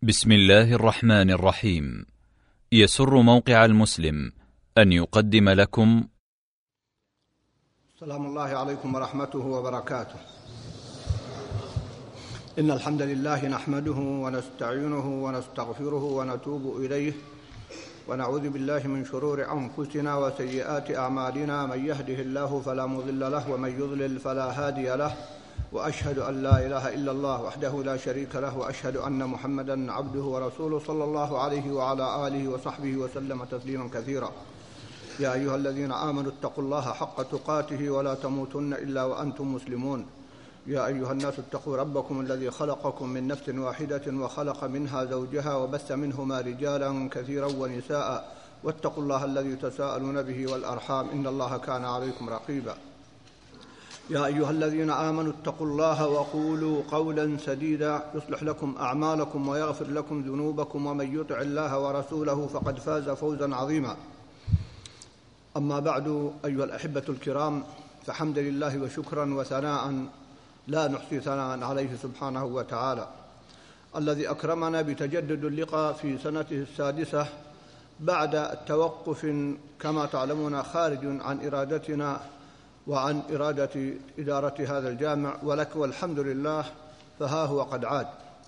بسم الله الرحمن الرحيم. يسر موقع المسلم أن يقدم لكم سلام الله عليكم ورحمته وبركاته. إن الحمد لله نحمده ونستعينه ونستغفره ونتوب إليه، ونعوذ بالله من شرور أنفسنا وسيئات أعمالنا. من يهده الله فلا مضل له، ومن يضلل فلا هادي له، وأشهد أن لا إله إلا الله وحده لا شريك له، وأشهد أن محمدًا عبده ورسوله صلى الله عليه وعلى آله وصحبه وسلم تسليمًا كثيرا. يا أيها الذين آمنوا اتقوا الله حق تقاته ولا تموتن إلا وأنتم مسلمون. يا أيها الناس اتقوا ربكم الذي خلقكم من نفس واحدة وخلق منها زوجها وبث منهما رجالا كثيرا ونساء، واتقوا الله الذي تساءلون به والأرحام إن الله كان عليكم رقيبا. يا أيها الذين آمنوا اتقوا الله وقولوا قولا سديدا يصلح لكم أعمالكم ويغفر لكم ذنوبكم، ومن يطع الله ورسوله فقد فاز فوزا عظيما. أما بعد، أيها الأحبة الكرام، فحمد لله وشكرا وثناء لا نحصي ثناء عليه سبحانه وتعالى، الذي أكرمنا بتجدد اللقاء في سنته السادسة بعد التوقف كما تعلمون خارج عن إرادتنا وعن إرادة إدارة هذا الجامع، ولك والحمد لله فها هو قد عاد.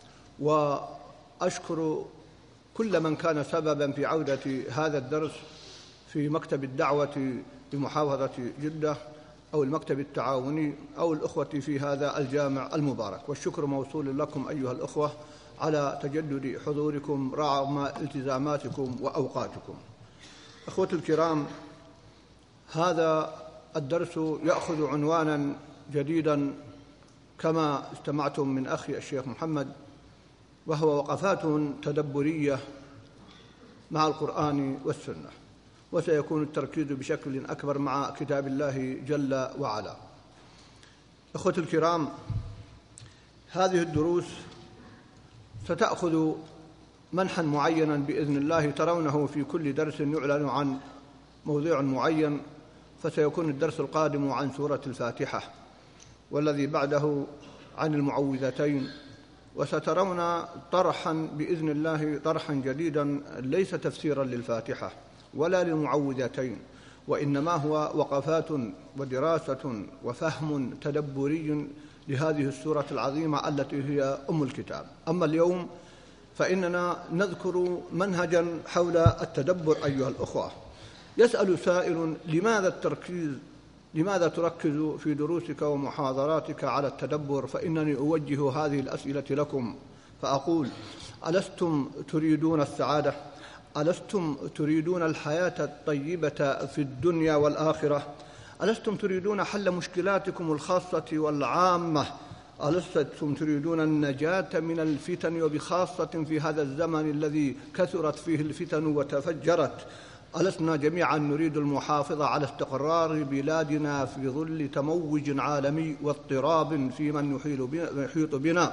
وأشكر كل من كان سببا في عودة هذا الدرس في مكتب الدعوة بمحافظة جدة أو المكتب التعاوني أو الأخوة في هذا الجامع المبارك، والشكر موصول لكم أيها الأخوة على تجدد حضوركم رغم التزاماتكم وأوقاتكم. أخوتي الكرام، هذا الدرس يأخذ عنوانا جديدا كما استمعتم من أخي الشيخ محمد، وهو وقفات تدبرية مع القرآن والسنة، وسيكون التركيز بشكل أكبر مع كتاب الله جل وعلا. أخوتي الكرام، هذه الدروس ستأخذ منحا معينا بإذن الله ترونه في كل درس يعلن عن موضوع معين، فسيكون الدرس القادم عن سورة الفاتحة، والذي بعده عن المعوذتين، وسترون طرحا بإذن الله طرحا جديدا ليس تفسيرا للفاتحة ولا للمعوذتين، وإنما هو وقفات ودراسة وفهم تدبري لهذه السورة العظيمة التي هي أم الكتاب. أما اليوم فإننا نذكر منهجا حول التدبر أيها الأخوة. يسأل سائل: لماذا تركز في دروسك ومحاضراتك على التدبر؟ فإنني أوجه هذه الأسئلة لكم فأقول: ألستم تريدون السعادة؟ ألستم تريدون الحياة الطيبة في الدنيا والآخرة؟ ألستم تريدون حل مشكلاتكم الخاصة والعامة؟ ألستم تريدون النجاة من الفتن، وبخاصة في هذا الزمن الذي كثرت فيه الفتن وتفجرت؟ ألسنا جميعا نريد المحافظة على استقرار بلادنا في ظل تموج عالمي واضطراب في من يحيط بنا؟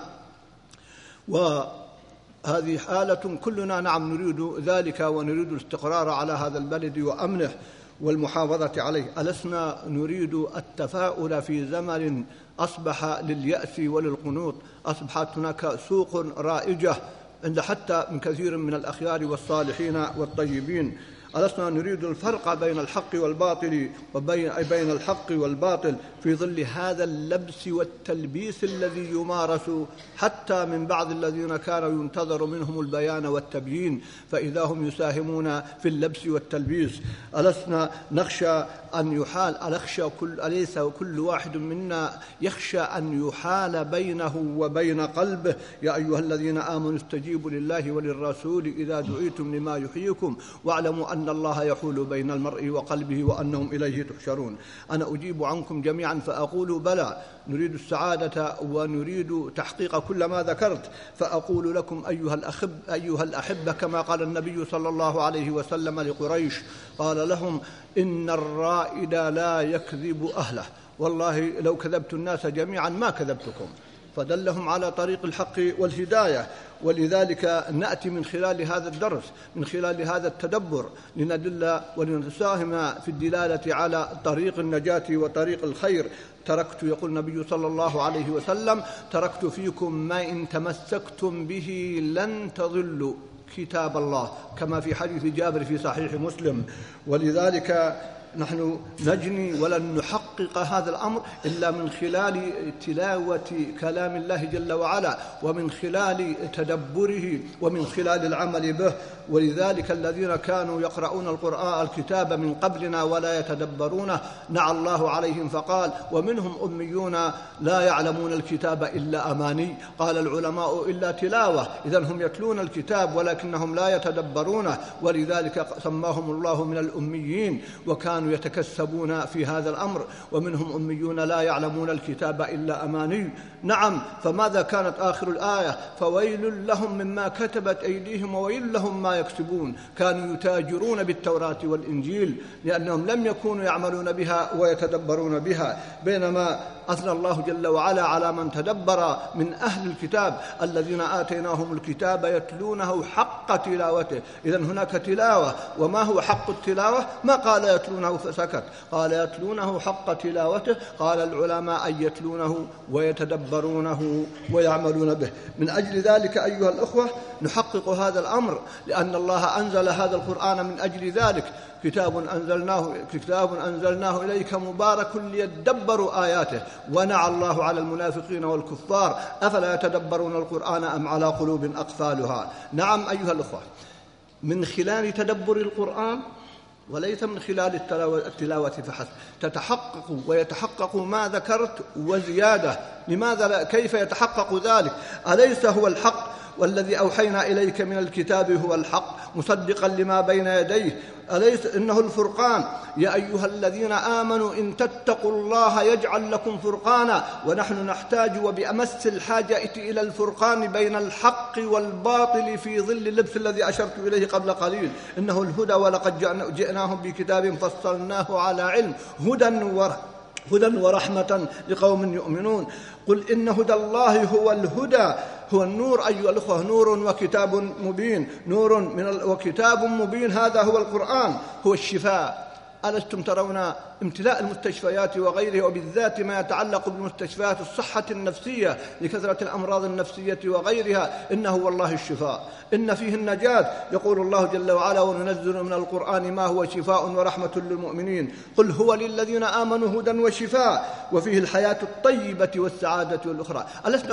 وهذه حالة كلنا نعم نريد ذلك، ونريد الاستقرار على هذا البلد وأمنه والمحافظة عليه. ألسنا نريد التفاؤل في زمن أصبح لليأس وللقنوط؟ أصبحت هناك سوق رائجة عند حتى من كثير من الأخيار والصالحين والطيبين. ألسنا نريد الفرق بين الحق والباطل وبين الحق والباطل في ظل هذا اللبس والتلبيس الذي يمارس حتى من بعض الذين كان ينتظر منهم البيان والتبيين، فإذا هم يساهمون في اللبس والتلبيس؟ ألسنا نخشى أن يحال أليس كل واحد منا يخشى أن يحال بينه وبين قلبه؟ يا أيها الذين آمنوا استجيبوا لله وللرسول إذا دعيتم لما يحييكم واعلموا أن الله يحول بين المرء وقلبه وأنهم إليه تحشرون. أنا أجيب عنكم جميعا فأقول: بلى، نريد السعادة ونريد تحقيق كل ما ذكرت. فأقول لكم أيها الأحبة، كما قال النبي صلى الله عليه وسلم لقريش، قال لهم: إن الرائد لا يكذب أهله. والله لو كذبت الناس جميعا ما كذبتكم، فدلهم على طريق الحق والهداية. ولذلك نأتي من خلال هذا الدرس، من خلال هذا التدبر، لندل ولنساهم في الدلالة على طريق النجاة وطريق الخير. يقول النبي صلى الله عليه وسلم: تركت فيكم ما إن تمسكتم به لن تضلوا كتاب الله، كما في حديث جابر في صحيح مسلم. ولذلك نحن نجني ولن نحقق هذا الأمر إلا من خلال تلاوة كلام الله جل وعلا، ومن خلال تدبره، ومن خلال العمل به. ولذلك الذين كانوا يقرؤون القرآن الكتاب من قبلنا ولا يتدبرونه نعى الله عليهم فقال: ومنهم أميون لا يعلمون الكتاب إلا أماني. قال العلماء: إلا تلاوة. إذن هم يتلون الكتاب ولكنهم لا يتدبرونه، ولذلك سماهم الله من الأميين، وكانوا يتكسبون في هذا الأمر. ومنهم أميون لا يعلمون الكتاب إلا أماني. نعم، فماذا كانت آخر الآية؟ فويل لهم مما كتبت أيديهم وويل لهم ما يكسبون. كانوا يتاجرون بالتوراة والإنجيل لأنهم لم يكونوا يعملون بها ويتدبرون بها، بينما أثنى الله جل وعلا على من تدبر من أهل الكتاب الذين آتيناهم الكتاب يتلونه حق تلاوته. إذن هناك تلاوة. وما هو حق التلاوة؟ ما قال يتلونه فسكت، قال يتلونه حق تلاوته. قال العلماء: أن يتلونه ويتدبرونه ويعملون به. من أجل ذلك أيها الأخوة نحقق هذا الأمر، لأن الله أنزل هذا القرآن من أجل ذلك. كتاب أنزلناه إليك مبارك ليدبروا آياته. ونعى الله على المنافقين والكفار: أفلا يتدبرون القرآن أم على قلوب أقفالها. نعم أيها الأخوة، من خلال تدبر القرآن وليس من خلال التلاوة فحسب تتحقق ويتحقق ما ذكرت وزيادة. لماذا؟ كيف يتحقق ذلك؟ أليس هو الحق؟ والذي أوحينا إليك من الكتاب هو الحق مصدقا لما بين يديه. أليس إنه الفرقان؟ يا أيها الذين آمنوا إن تتقوا الله يجعل لكم فرقانا. ونحن نحتاج وبأمس الحاجة إلى الفرقان بين الحق والباطل في ظل اللبس الذي أشرت إليه قبل قليل. إنه الهدى، ولقد جئناهم بكتاب فصلناه على علم هدى ورحمة لقوم يؤمنون. قل إن هدى الله هو الهدى، هو النور أيها الأخوة، نور وكتاب مبين، وكتاب مبين. هذا هو القرآن، هو الشفاء. ألستم ترون امتلاء المستشفيات وغيرها، وبالذات ما يتعلق بمستشفيات الصحة النفسية لكثرة الأمراض النفسية وغيرها؟ إنه والله الشفاء، إن فيه النجاة. يقول الله جل وعلا: وننزل من القرآن ما هو شفاء ورحمة للمؤمنين. قل هو للذين آمنوا هدى وشفاء. وفيه الحياة الطيبة والسعادة والأخرى.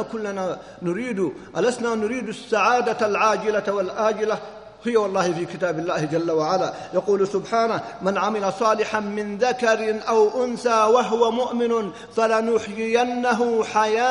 ألسنا نريد السعادة العاجلة والآجلة؟ هي والله في كتاب الله جل وعلا. يقول سبحانه: من عمل صالحا من ذكر أو أنثى وهو مؤمن فلنحيينه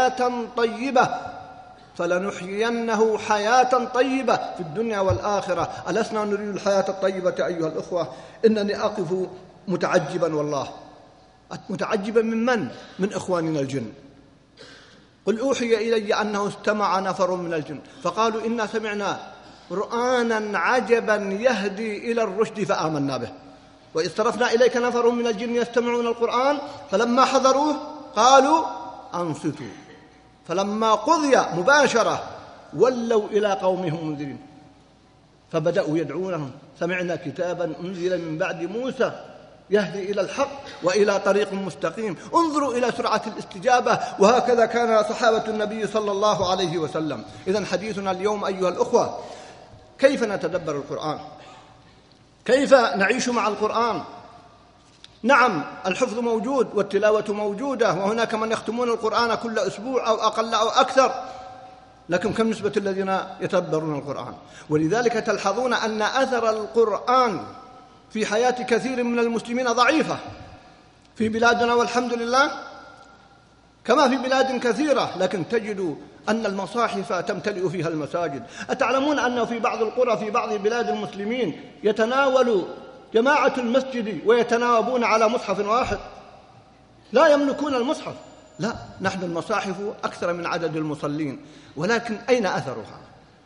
حياة طيبة في الدنيا والآخرة. ألسنا نريد الحياة الطيبة أيها الأخوة؟ إنني أقف متعجبا، والله متعجبا من إخواننا الجن. قل أوحي إلي أنه استمع نفر من الجن فقالوا إنا سمعنا قرآنا عجبا يهدي إلى الرشد فآمنا به. وإذ صرفنا إليك نفر من الجن يستمعون القرآن فلما حضروه قالوا أنصتوا فلما قضي مباشرة ولوا إلى قومهم منذرين فبدأوا يدعونهم: سمعنا كتابا أنزل من بعد موسى يهدي إلى الحق وإلى طريق مستقيم. انظروا إلى سرعة الاستجابة. وهكذا كان صحابة النبي صلى الله عليه وسلم. إذن حديثنا اليوم أيها الأخوة: كيف نتدبر القرآن؟ كيف نعيش مع القرآن؟ نعم، الحفظ موجود والتلاوة موجودة، وهناك من يختمون القرآن كل أسبوع أو أقل أو أكثر، لكن كم نسبة الذين يتدبرون القرآن؟ ولذلك تلحظون أن أثر القرآن في حياة كثير من المسلمين ضعيفة في بلادنا والحمد لله، كما في بلاد كثيرة، لكن تجد أن المصاحف تمتلئ فيها المساجد. أتعلمون أنه في بعض القرى في بعض بلاد المسلمين يتناول جماعة المسجد ويتناوبون على مصحف واحد، لا يملكون المصحف. لا، نحن المصاحف أكثر من عدد المصلين، ولكن أين أثرها؟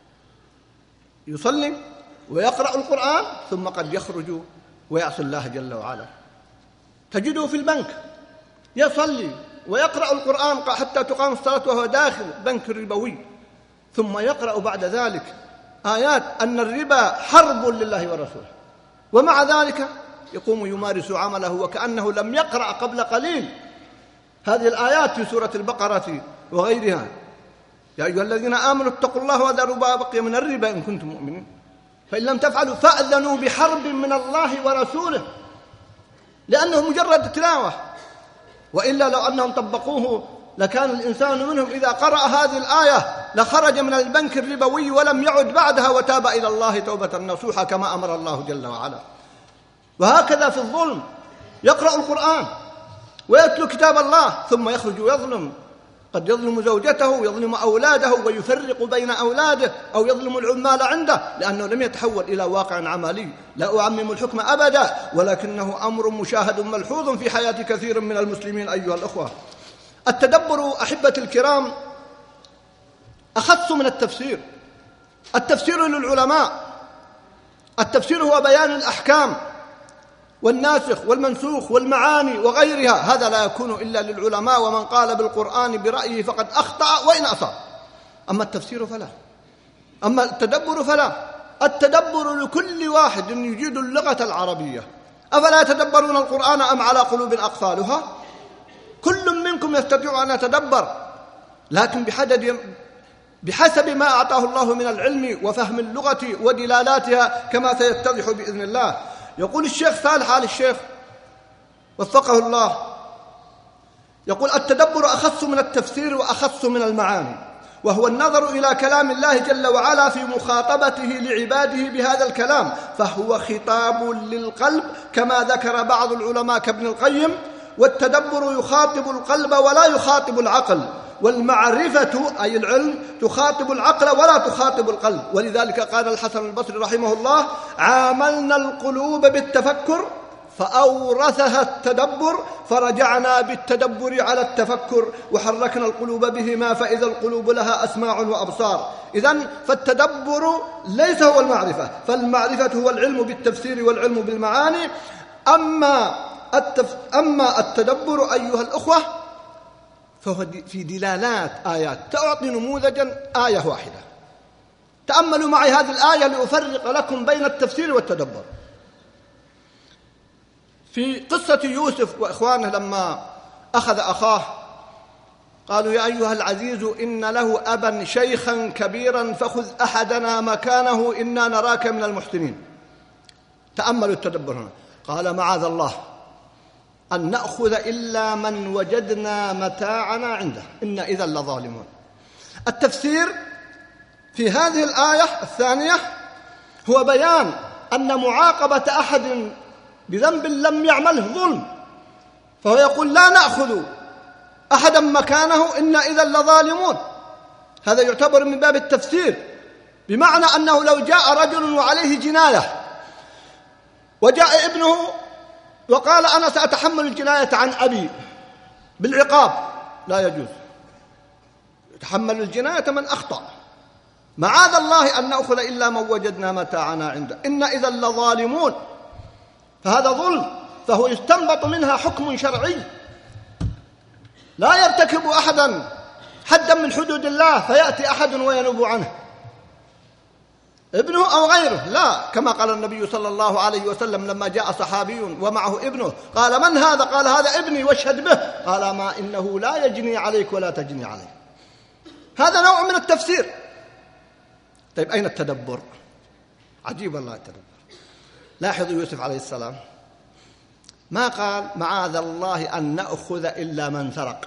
يصلي ويقرأ القرآن ثم قد يخرج ويعصي الله جل وعلا. تجده في البنك يصلي ويقرأ القرآن حتى تقام الصلاة وهو داخل بنك ربوي، ثم يقرأ بعد ذلك آيات أن الربا حرب لله ورسوله، ومع ذلك يقوم يمارس عمله وكأنه لم يقرأ قبل قليل هذه الآيات في سورة البقرة وغيرها: يا أيها الذين آمنوا اتقوا الله وذروا ما بقي من الربا إن كنتم مؤمنين، فإن لم تفعلوا فأذنوا بحرب من الله ورسوله، لأنه مجرد تلاوة، وإلا لو أنهم طبقوه لكان الإنسان منهم إذا قرأ هذه الآية لخرج من البنك الربوي ولم يعد بعدها وتاب إلى الله توبة نصوحا كما أمر الله جل وعلا. وهكذا في الظلم، يقرأ القرآن ويتلو كتاب الله ثم يخرج ويظلم، قد يظلم زوجته، يظلم أولاده ويفرق بين أولاده، أو يظلم العمال عنده لأنه لم يتحول إلى واقع عملي. لا أعمم الحكم أبدا، ولكنه أمر مشاهد ملحوظ في حياة كثير من المسلمين أيها الأخوة. التدبر أحبة الكرام أخص من التفسير. التفسير للعلماء، التفسير هو بيان الأحكام والناسخ والمنسوخ والمعاني وغيرها، هذا لا يكون إلا للعلماء، ومن قال بالقرآن برأيه فقد أخطأ وإن أصاب. أما التفسير فلا، أما التدبر فلا. التدبر لكل واحد يجيد اللغة العربية. أفلا يتدبرون القرآن أم على قلوب أقفالها؟ كل منكم يستطيع أن يتدبر، لكن بحسب ما أعطاه الله من العلم وفهم اللغة ودلالاتها كما سيتضح بإذن الله. يقول الشيخ صالح آل الشيخ وفقه الله، يقول: التدبر أخص من التفسير وأخص من المعاني، وهو النظر إلى كلام الله جل وعلا في مخاطبته لعباده بهذا الكلام، فهو خطاب للقلب كما ذكر بعض العلماء كابن القيم: والتدبر يخاطب القلب ولا يخاطب العقل، والمعرفة أي العلم تخاطب العقل ولا تخاطب القلب. ولذلك قال الحسن البصري رحمه الله: عاملنا القلوب بالتفكر فأورثها التدبر، فرجعنا بالتدبر على التفكر، وحركنا القلوب بهما، فإذا القلوب لها أسماع وأبصار. إذن فالتدبر ليس هو المعرفة، فالمعرفة هو العلم بالتفسير والعلم بالمعاني. أما التدبر أيها الأخوة فهو في دلالات آيات. سأعطي نموذجا، آية واحدة، تأملوا معي هذه الآية لأفرق لكم بين التفسير والتدبر. في قصة يوسف وإخوانه لما أخذ أخاه، قالوا: يا أيها العزيز إن له أبا شيخا كبيرا فخذ أحدنا مكانه إنا نراك من المحسنين. تأملوا التدبر هنا. قال: معاذ الله أن نأخذ إلا من وجدنا متاعنا عنده إنا إذا لظالمون. التفسير في هذه الآية الثانية هو بيان أن معاقبة أحد بذنب لم يعمله ظلم، فهو يقول: لا نأخذ أحدا مكانه إنا إذا لظالمون. هذا يعتبر من باب التفسير، بمعنى أنه لو جاء رجل وعليه جناية وجاء ابنه وقال: أنا سأتحمل الجناية عن أبي بالعقاب، لا يجوز. يتحمل الجناية من أخطأ. معاذ الله أن نأخذ إلا من وجدنا متاعنا عنده إنا إذا لظالمون. فهذا ظلم، فهو يستنبط منها حكم شرعي. لا يرتكب أحدا حدا من حدود الله فيأتي أحد وينوب عنه، ابنه أو غيره، لا، كما قال النبي صلى الله عليه وسلم لما جاء صحابي ومعه ابنه قال: من هذا؟ قال: هذا ابني واشهد به. قال: ما إنه لا يجني عليك ولا تجني عليه. هذا نوع من التفسير. طيب أين التدبر؟ عجيب الله التدبر. لاحظوا يوسف عليه السلام ما قال: معاذ الله أن نأخذ إلا من سرق.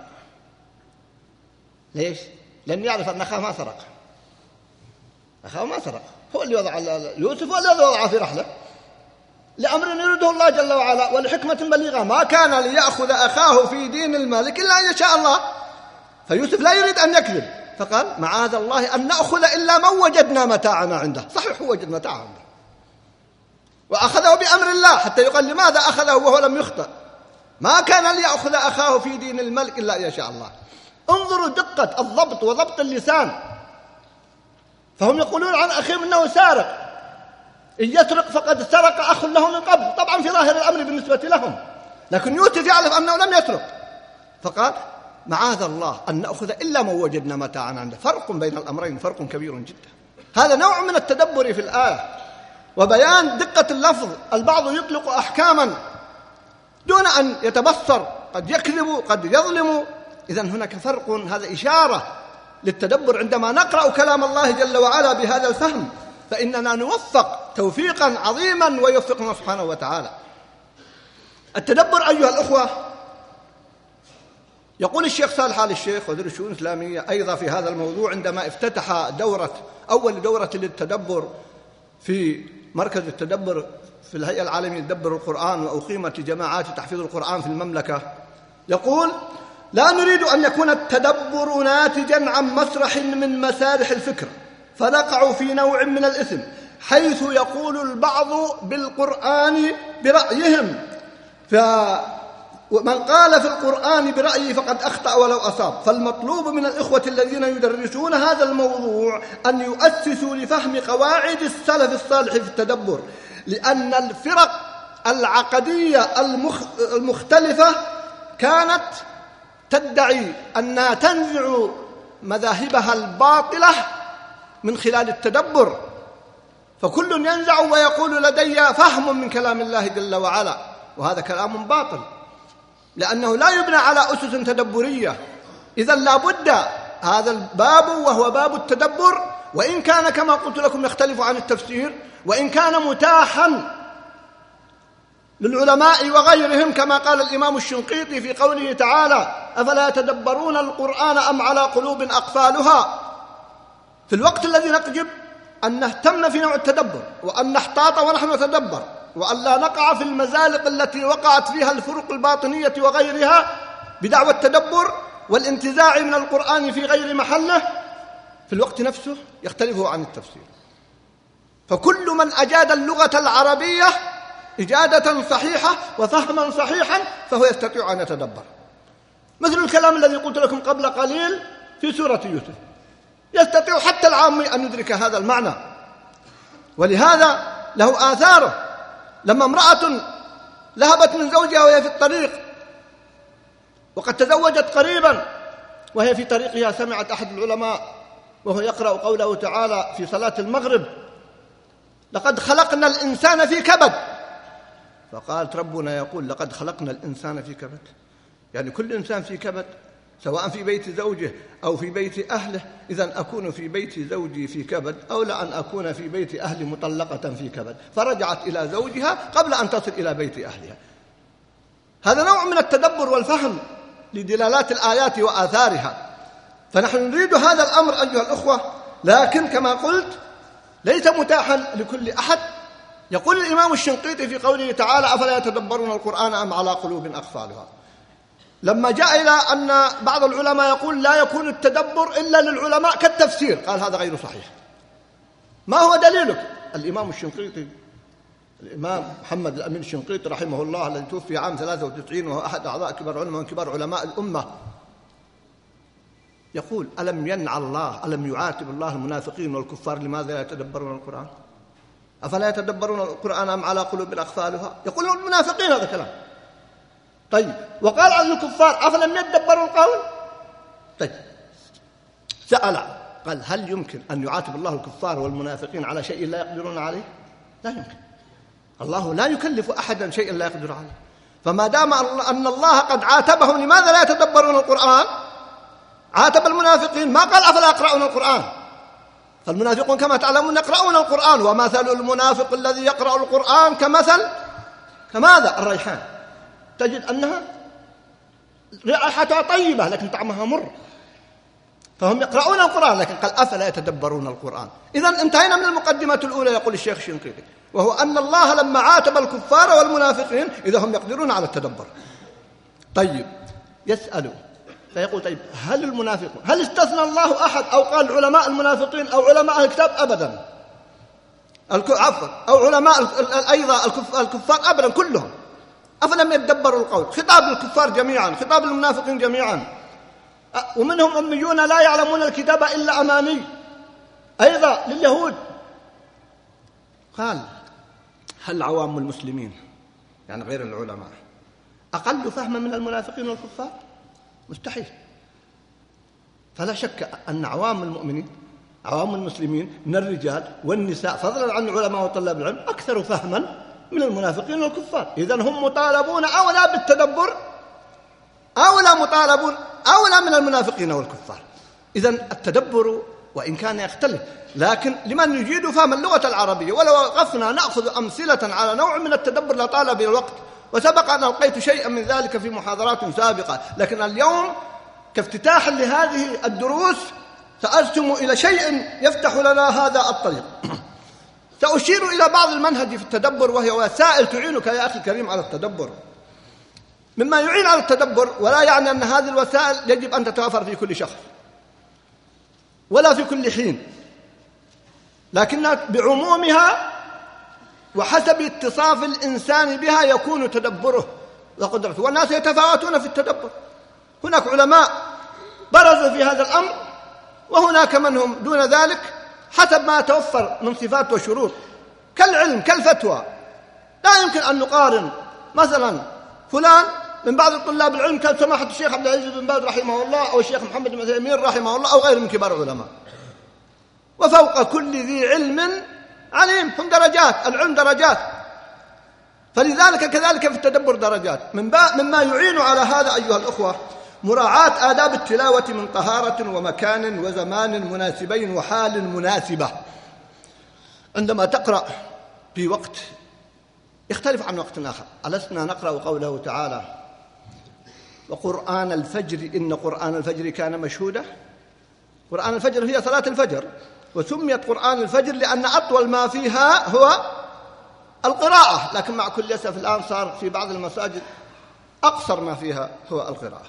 ليش؟ لأن يعرف أن أخاه ما سرق، أخاه ما سرق، هو اللي وضع يوسف، هو اللي وضعه في رحلة لأمر يريده الله جل وعلا ولحكمة بليغة. ما كان ليأخذ أخاه في دين الملك إلا أن يشاء الله. فيوسف لا يريد أن يكذب، فقال: معاذ الله أن نأخذ إلا من وجدنا متاعنا عنده. صحيح، هو وجد متاعه عنده وأخذه بأمر الله، حتى يقال لماذا أخذه وهو لم يخطئ. ما كان ليأخذ أخاه في دين الملك إلا أن يشاء الله. انظروا دقة الضبط وضبط اللسان. فهم يقولون عن أخيهم إنه سارق، إن يسرق فقد سرق أخ له من قبل، طبعا في ظاهر الأمر بالنسبة لهم، لكن يوسف يعرف أنه لم يسرق، فقال: معاذ الله أن نأخذ إلا ما وجدنا متاعا عنده. فرق بين الأمرين، فرق كبير جدا. هذا نوع من التدبر في الآية وبيان دقة اللفظ. البعض يطلق أحكاما دون أن يتبصر، قد يكذب قد يظلم. إذن هناك فرق. هذا إشارة للتدبر عندما نقرأ كلام الله جل وعلا بهذا الفهم، فإننا نوفق توفيقا عظيما ويوفقنا سبحانه وتعالى. التدبر أيها الأخوة، يقول الشيخ صالح آل الشيخ وزير الشؤون الإسلامية أيضا في هذا الموضوع عندما افتتح أول دورة للتدبر في مركز التدبر في الهيئة العالمية لتدبر القرآن، وأقيمت جماعات تحفيظ القرآن في المملكة، يقول: لا نريد أن يكون التدبر ناتجا عن مسرح من مسارح الفكر فنقع في نوع من الإثم، حيث يقول البعض بالقرآن برأيهم، ومن قال في القرآن برأيه فقد أخطأ ولو أصاب. فالمطلوب من الإخوة الذين يدرسون هذا الموضوع أن يؤسسوا لفهم قواعد السلف الصالح في التدبر، لأن الفرق العقدية المختلفة كانت تدعي أنها تنزع مذاهبها الباطلة من خلال التدبر، فكل ينزع ويقول لدي فهم من كلام الله جل وعلا، وهذا كلام باطل، لأنه لا يبنى على أسس تدبرية. إذن لا بد هذا الباب وهو باب التدبر، وإن كان كما قلت لكم يختلف عن التفسير، وإن كان متاحا للعلماء وغيرهم، كما قال الإمام الشنقيطي في قوله تعالى: أفلا يتدبرون القرآن أم على قلوب أقفالها. في الوقت الذي نجب أن نهتم في نوع التدبر، وأن نحتاط ونحن نتدبر، وأن لا نقع في المزالق التي وقعت فيها الفرق الباطنية وغيرها بدعوى التدبر والانتزاع من القرآن في غير محله. في الوقت نفسه يختلف عن التفسير. فكل من أجاد اللغة العربية إجادة صحيحة وفهما صحيحا فهو يستطيع أن يتدبر. مثل الكلام الذي قلت لكم قبل قليل في سورة يوسف، يستطيع حتى العامي أن يدرك هذا المعنى. ولهذا له آثاره. لما امرأة ذهبت من زوجها وهي في الطريق، وقد تزوجت قريبا، وهي في طريقها سمعت أحد العلماء وهو يقرأ قوله تعالى في صلاة المغرب: لقد خلقنا الإنسان في كبد. فقالت: ربنا يقول لقد خلقنا الإنسان في كبد، يعني كل إنسان في كبد، سواء في بيت زوجه أو في بيت أهله. إذن أكون في بيت زوجي في كبد أولى أن أكون في بيت أهلي مطلقة في كبد. فرجعت إلى زوجها قبل أن تصل إلى بيت أهلها. هذا نوع من التدبر والفهم لدلالات الآيات وآثارها. فنحن نريد هذا الأمر أيها الأخوة، لكن كما قلت ليس متاحا لكل أحد. يقول الإمام الشنقيطي في قوله تعالى: أفلا يتدبرون القرآن أم على قلوب أقفالها، لما جاء إلى أن بعض العلماء يقول لا يكون التدبر إلا للعلماء كالتفسير، قال هذا غير صحيح. ما هو دليلك؟ الإمام الشنقيطي، الإمام محمد الأمين الشنقيطي رحمه الله، الذي توفي عام 93 وهو أحد أعضاء كبار علماء من كبار علماء الأمة، يقول: ألم ينع الله، ألم يعاتب الله المنافقين والكفار لماذا لا يتدبرون القرآن؟ أفلا يتدبرون القرآن أم على قلوب أقفالها؟ يقول المنافقين هذا كلام. طيب، وقال عن الكفار: أفلم يتدبروا القول؟ طيب، سأل قال: هل يمكن أن يعاتب الله الكفار والمنافقين على شيء لا يقدرون عليه؟ لا يمكن. الله لا يكلف أحدا شيئا لا يقدر عليه. فما دام أن الله قد عاتبهم لماذا لا يتدبرون القرآن؟ عاتب المنافقين، ما قال أفلا يقرؤون القرآن. فالمنافقون كما تعلمون يقرؤون القرآن، ومثل المنافق الذي يقرأ القرآن كمثل كماذا؟ الريحان، تجد أنها رائحتها طيبة لكن طعمها مر. فهم يقرؤون القرآن، لكن قال: أفلا يتدبرون القرآن. إذن انتهينا من المقدمة الأولى، يقول الشيخ الشنقيطي، وهو أن الله لما عاتب الكفار والمنافقين إذا هم يقدرون على التدبر. طيب، يسألوا فيقول: طيب، هل المنافقون، هل استثنى الله أحد أو قال علماء المنافقين أو علماء الكتاب؟ أبدا. عفوا، أو علماء أيضا الكفار؟ أبدا، كلهم. أفلم يتدبروا القول؟ خطاب للكفار جميعا، خطاب للمنافقين جميعا. ومنهم أميون لا يعلمون الكتاب إلا أماني، أيضا لليهود. قال: هل عوام المسلمين، يعني غير العلماء، أقل فهما من المنافقين والكفار؟ مستحيل. فلا شك أن عوام المؤمنين، عوام المسلمين من الرجال والنساء فضلا عن العلماء وطلاب العلم أكثر فهما من المنافقين والكفار. إذن هم مطالبون أولى بالتدبر، أولى من المنافقين والكفار. إذن التدبر وإن كان يختلف، لكن لمن يجيد فهم اللغة العربية. ولو وقفنا نأخذ أمثلة على نوع من التدبر لطال بنا الوقت، وسبق أن ألقيت شيئا من ذلك في محاضرات سابقة، لكن اليوم كافتتاح لهذه الدروس سأرسم إلى شيء يفتح لنا هذا الطريق. سأشير إلى بعض المنهج في التدبر، وهي وسائل تعينك يا أخي الكريم على التدبر. مما يعين على التدبر، ولا يعني أن هذه الوسائل يجب أن تتوافر في كل شخص ولا في كل حين، لكنها بعمومها وحسب اتصاف الإنسان بها يكون تدبره وقدرته. والناس يتفاوتون في التدبر، هناك علماء برزوا في هذا الأمر، وهناك من هم دون ذلك حسب ما توفر من صفات وشروط، كالعلم كالفتوى. لا يمكن أن نقارن مثلا فلان من بعض الطلاب العلم كسماحة الشيخ عبد العزيز بن باز رحمه الله، أو الشيخ محمد بن عثيمين رحمه الله، أو غير من كبار العلماء. وفوق كل ذي علم عليم، هم درجات، العلم درجات. فلذلك كذلك في التدبر درجات. مما يعين على هذا أيها الأخوة مراعاة آداب التلاوة من طهارة ومكان وزمان مناسبين وحال مناسبة. عندما تقرأ في وقت يختلف عن وقت آخر، ألسنا نقرأ قوله تعالى: وقرآن الفجر إن قرآن الفجر كان مشهودا. قرآن الفجر هي صلاة الفجر، وسميت قرآن الفجر لأن أطول ما فيها هو القراءة، لكن مع كل أسف الآن صار في بعض المساجد أقصر ما فيها هو القراءة،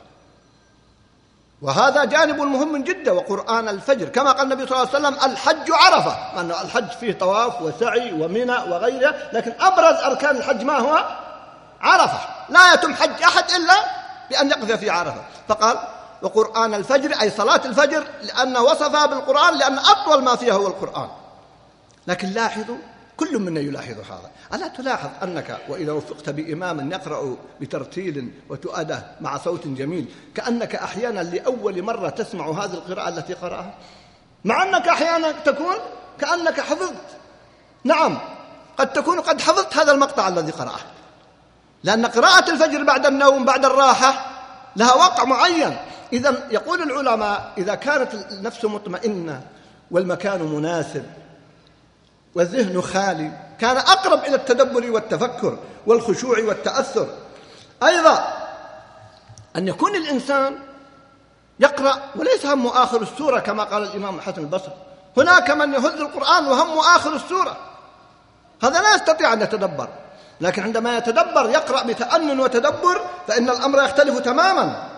وهذا جانب مهم جدا. وقرآن الفجر كما قال النبي صلى الله عليه وسلم: الحج عرفة، أن الحج فيه طواف وسعي ومنى وغيره، لكن أبرز أركان الحج ما هو؟ عرفة. لا يتم حج أحد إلا بأن يقف في عرفة. فقال: وقرآن الفجر أي صلاة الفجر، لأنه وصفها بالقرآن لأن أطول ما فيها هو القرآن. لكن لاحظوا، كل منا يلاحظ هذا. ألا تلاحظ أنك وإذا وفقت بإمام يقرأ بترتيل وتؤدة مع صوت جميل، كأنك أحيانا لأول مرة تسمع هذه القراءة التي قرأها، مع أنك أحيانا تكون كأنك حفظت. نعم، قد تكون قد حفظت هذا المقطع الذي قرأه، لأن قراءة الفجر بعد النوم بعد الراحة لها وقع معين. إذن يقول العلماء: إذا كانت النفس مطمئنة والمكان مناسب والذهن خالي، كان أقرب إلى التدبر والتفكر والخشوع والتأثر. أيضا أن يكون الإنسان يقرأ وليس هم آخر السورة كما قال الإمام الحسن البصري. هناك من يهز القرآن وهم آخر السورة، هذا لا يستطيع أن يتدبر. لكن عندما يتدبر يقرأ بتأنن وتدبر فإن الأمر يختلف تماما.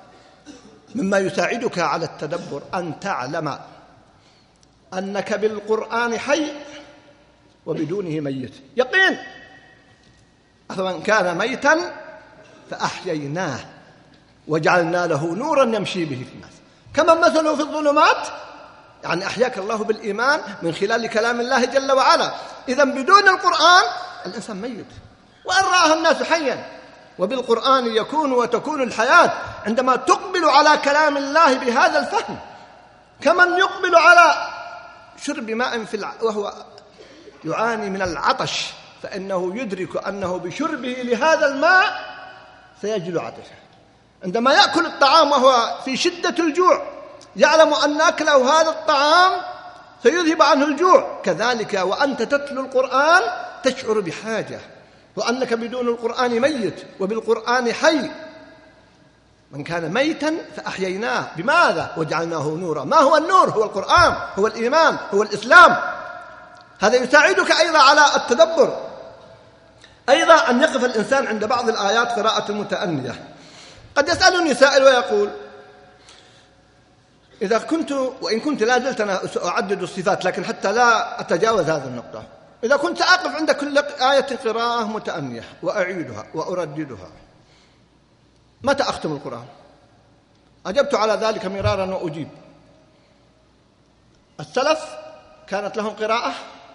مما يساعدك على التدبر أن تعلم أنك بالقرآن حي وبدونه ميت، يقين. أفمن كان ميتا فأحييناه وجعلنا له نورا يمشي به في الناس كمن مثله في الظلمات، يعني أحياك الله بالإيمان من خلال كلام الله جل وعلا. إذن بدون القرآن الإنسان ميت، وأن رآه الناس حيا. وبالقرآن يكون وتكون الحياة عندما تقبل على كلام الله بهذا الفهم، كمن يقبل على شرب ماء وهو يعاني من العطش، فإنه يدرك أنه بشربه لهذا الماء سيجل عطشه. عندما يأكل الطعام وهو في شدة الجوع يعلم أن أكله هذا الطعام سيذهب عنه الجوع. كذلك وأنت تتلو القرآن تشعر بحاجة، وأنك بدون القرآن ميت وبالقرآن حي. من كان ميتا فأحييناه، بماذا؟ وجعلناه نورا. ما هو النور؟ هو القرآن، هو الإيمان، هو الإسلام. هذا يساعدك أيضا على التدبر. أيضا أن يقف الإنسان عند بعض الآيات قراءة متأنية. قد يسألني سائل ويقول: إذا كنت، وإن كنت لا زلت أنا أعدد الصفات لكن حتى لا أتجاوز هذه النقطة، إذا كنت أقف عند كل آية قراءة متأنية وأعيدها وأرددها، متى أختم القرآن؟ أجبت على ذلك مرارا وأجيب. السلف كانت لهم قراءة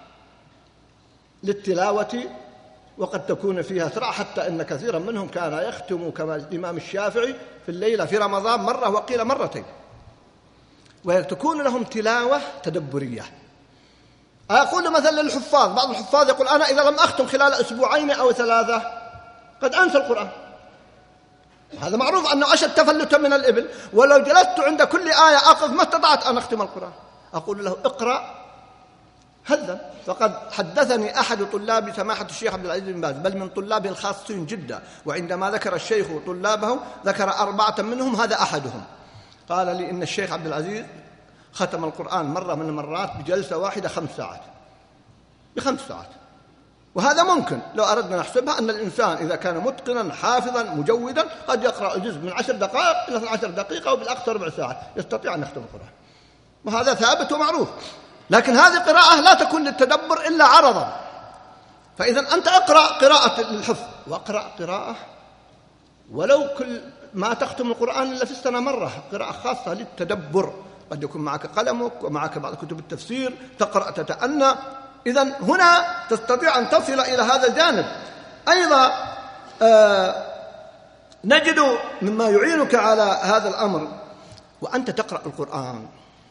للتلاوة وقد تكون فيها سرعة، حتى إن كثيرا منهم كان يختم كما الإمام الشافعي في الليلة في رمضان مرة وقيل مرتين. وتكون لهم تلاوة تدبرية. أقول مثلا للحفاظ، بعض الحفاظ يقول أنا إذا لم أختم خلال أسبوعين أو 3 قد أنسى القرآن. هذا معروف أنه أشد تفلتا من الإبل، ولو جلست عند كل آية أقف ما استطعت أن أختم القرآن. أقول له اقرأ هذا. فقد حدثني أحد طلاب سماحة الشيخ عبد العزيز بن باز، بل من طلابه الخاصين جدا، وعندما ذكر الشيخ طلابه ذكر 4 منهم، هذا أحدهم. قال لي إن الشيخ عبد العزيز ختم القرآن مرة من المرات بجلسة واحدة 5 ساعات، ب5 ساعات. وهذا ممكن لو أردنا نحسبها، أن الإنسان إذا كان متقنا حافظا مجودا قد يقرأ جزء من 10 دقائق إلى 12 دقيقة، وبالأقصى ربع ساعة يستطيع أن يختم القرآن، وهذا ثابت ومعروف. لكن هذه قراءة لا تكون للتدبر إلا عرضا. فإذا أنت اقرأ قراءة للحفظ، واقرأ قراءة ولو كل ما تختم القرآن إلا في السنة مرة، قراءة خاصة للتدبر. قد يكون معك قلمك ومعك بعض كتب التفسير تقرأ تتأنى. إذن هنا تستطيع أن تصل إلى هذا الجانب. أيضا نجد مما يعينك على هذا الأمر وأنت تقرأ القرآن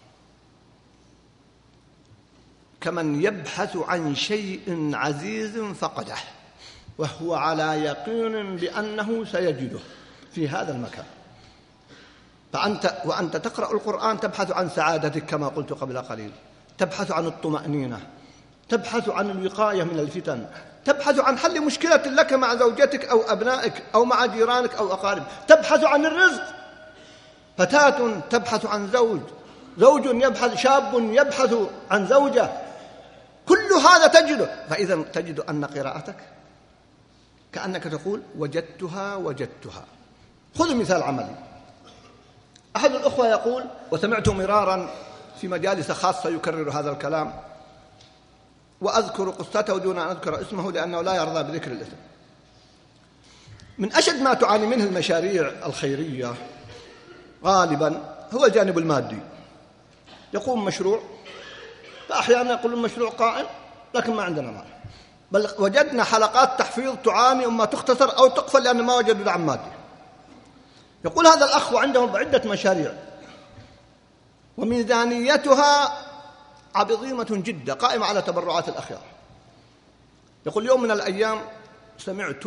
كمن يبحث عن شيء عزيز فقده، وهو على يقين بأنه سيجده في هذا المكان. وأنت تقرأ القرآن تبحث عن سعادتك كما قلت قبل قليل، تبحث عن الطمأنينة، تبحث عن الوقاية من الفتن، تبحث عن حل مشكلة لك مع زوجتك أو أبنائك أو مع جيرانك أو أقارب، تبحث عن الرزق. فتاة تبحث عن زوج يبحث، شاب يبحث عن زوجة، كل هذا تجده. فإذا تجد أن قراءتك كأنك تقول وجدتها. خذ مثال عملي. أحد الأخوة يقول، وسمعته مرارا في مجالس خاصة يكرر هذا الكلام، وأذكر قصته دون أن أذكر اسمه لأنه لا يرضى بذكر الاسم. من أشد ما تعاني منه المشاريع الخيرية غالبا هو الجانب المادي. يقوم مشروع، فأحيانا يقول المشروع قائم لكن ما عندنا مال، بل وجدنا حلقات تحفيظ تعاني أما تختصر أو تقفل لأن ما وجدوا دعم مادي. يقول هذا الأخ عندهم عدة مشاريع وميزانيتها عظيمة جدا قائمة على تبرعات الأخيار. يقول يوم من الأيام سمعت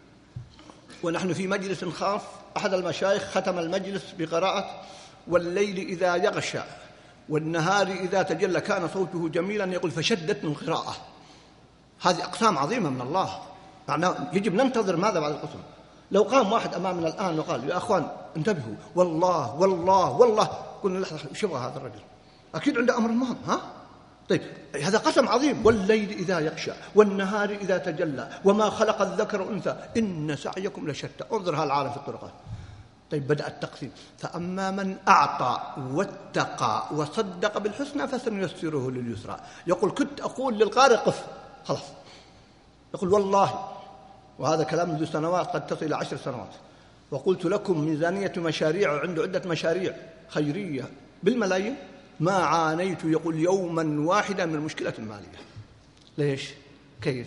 ونحن في مجلس خاص أحد المشايخ ختم المجلس بقراءة والليل إذا يغشى والنهار إذا تجلى كان صوته جميلا. يقول فشدت من قراءة. هذه أقسام عظيمة من الله، معناه يجب ننتظر ماذا بعد القسم. لو قام واحد أمامنا الآن وقال يا أخوان انتبهوا والله والله والله، قلنا لحظة شو يبغى هذا الرجل؟ أكيد عنده أمر مهم. ها طيب هذا قسم عظيم. والليل إذا يغشى والنهار إذا تجلى وما خلق الذكر والأنثى إن سعيكم لشتى. انظر هالعالم في الطرقات. طيب بدأ التقسيم. فأما من أعطى واتقى وصدق بالحسنى فسنيسره لليسرى. يقول كنت أقول للقارئ قف خلاص. يقول والله، وهذا كلام منذ سنوات قد تصل إلى 10 سنوات، وقلت لكم ميزانية مشاريع عنده عدة مشاريع خيرية بالملايين ما عانيت يقول يوما واحدا من المشكلة المالية. ليش؟ كيف؟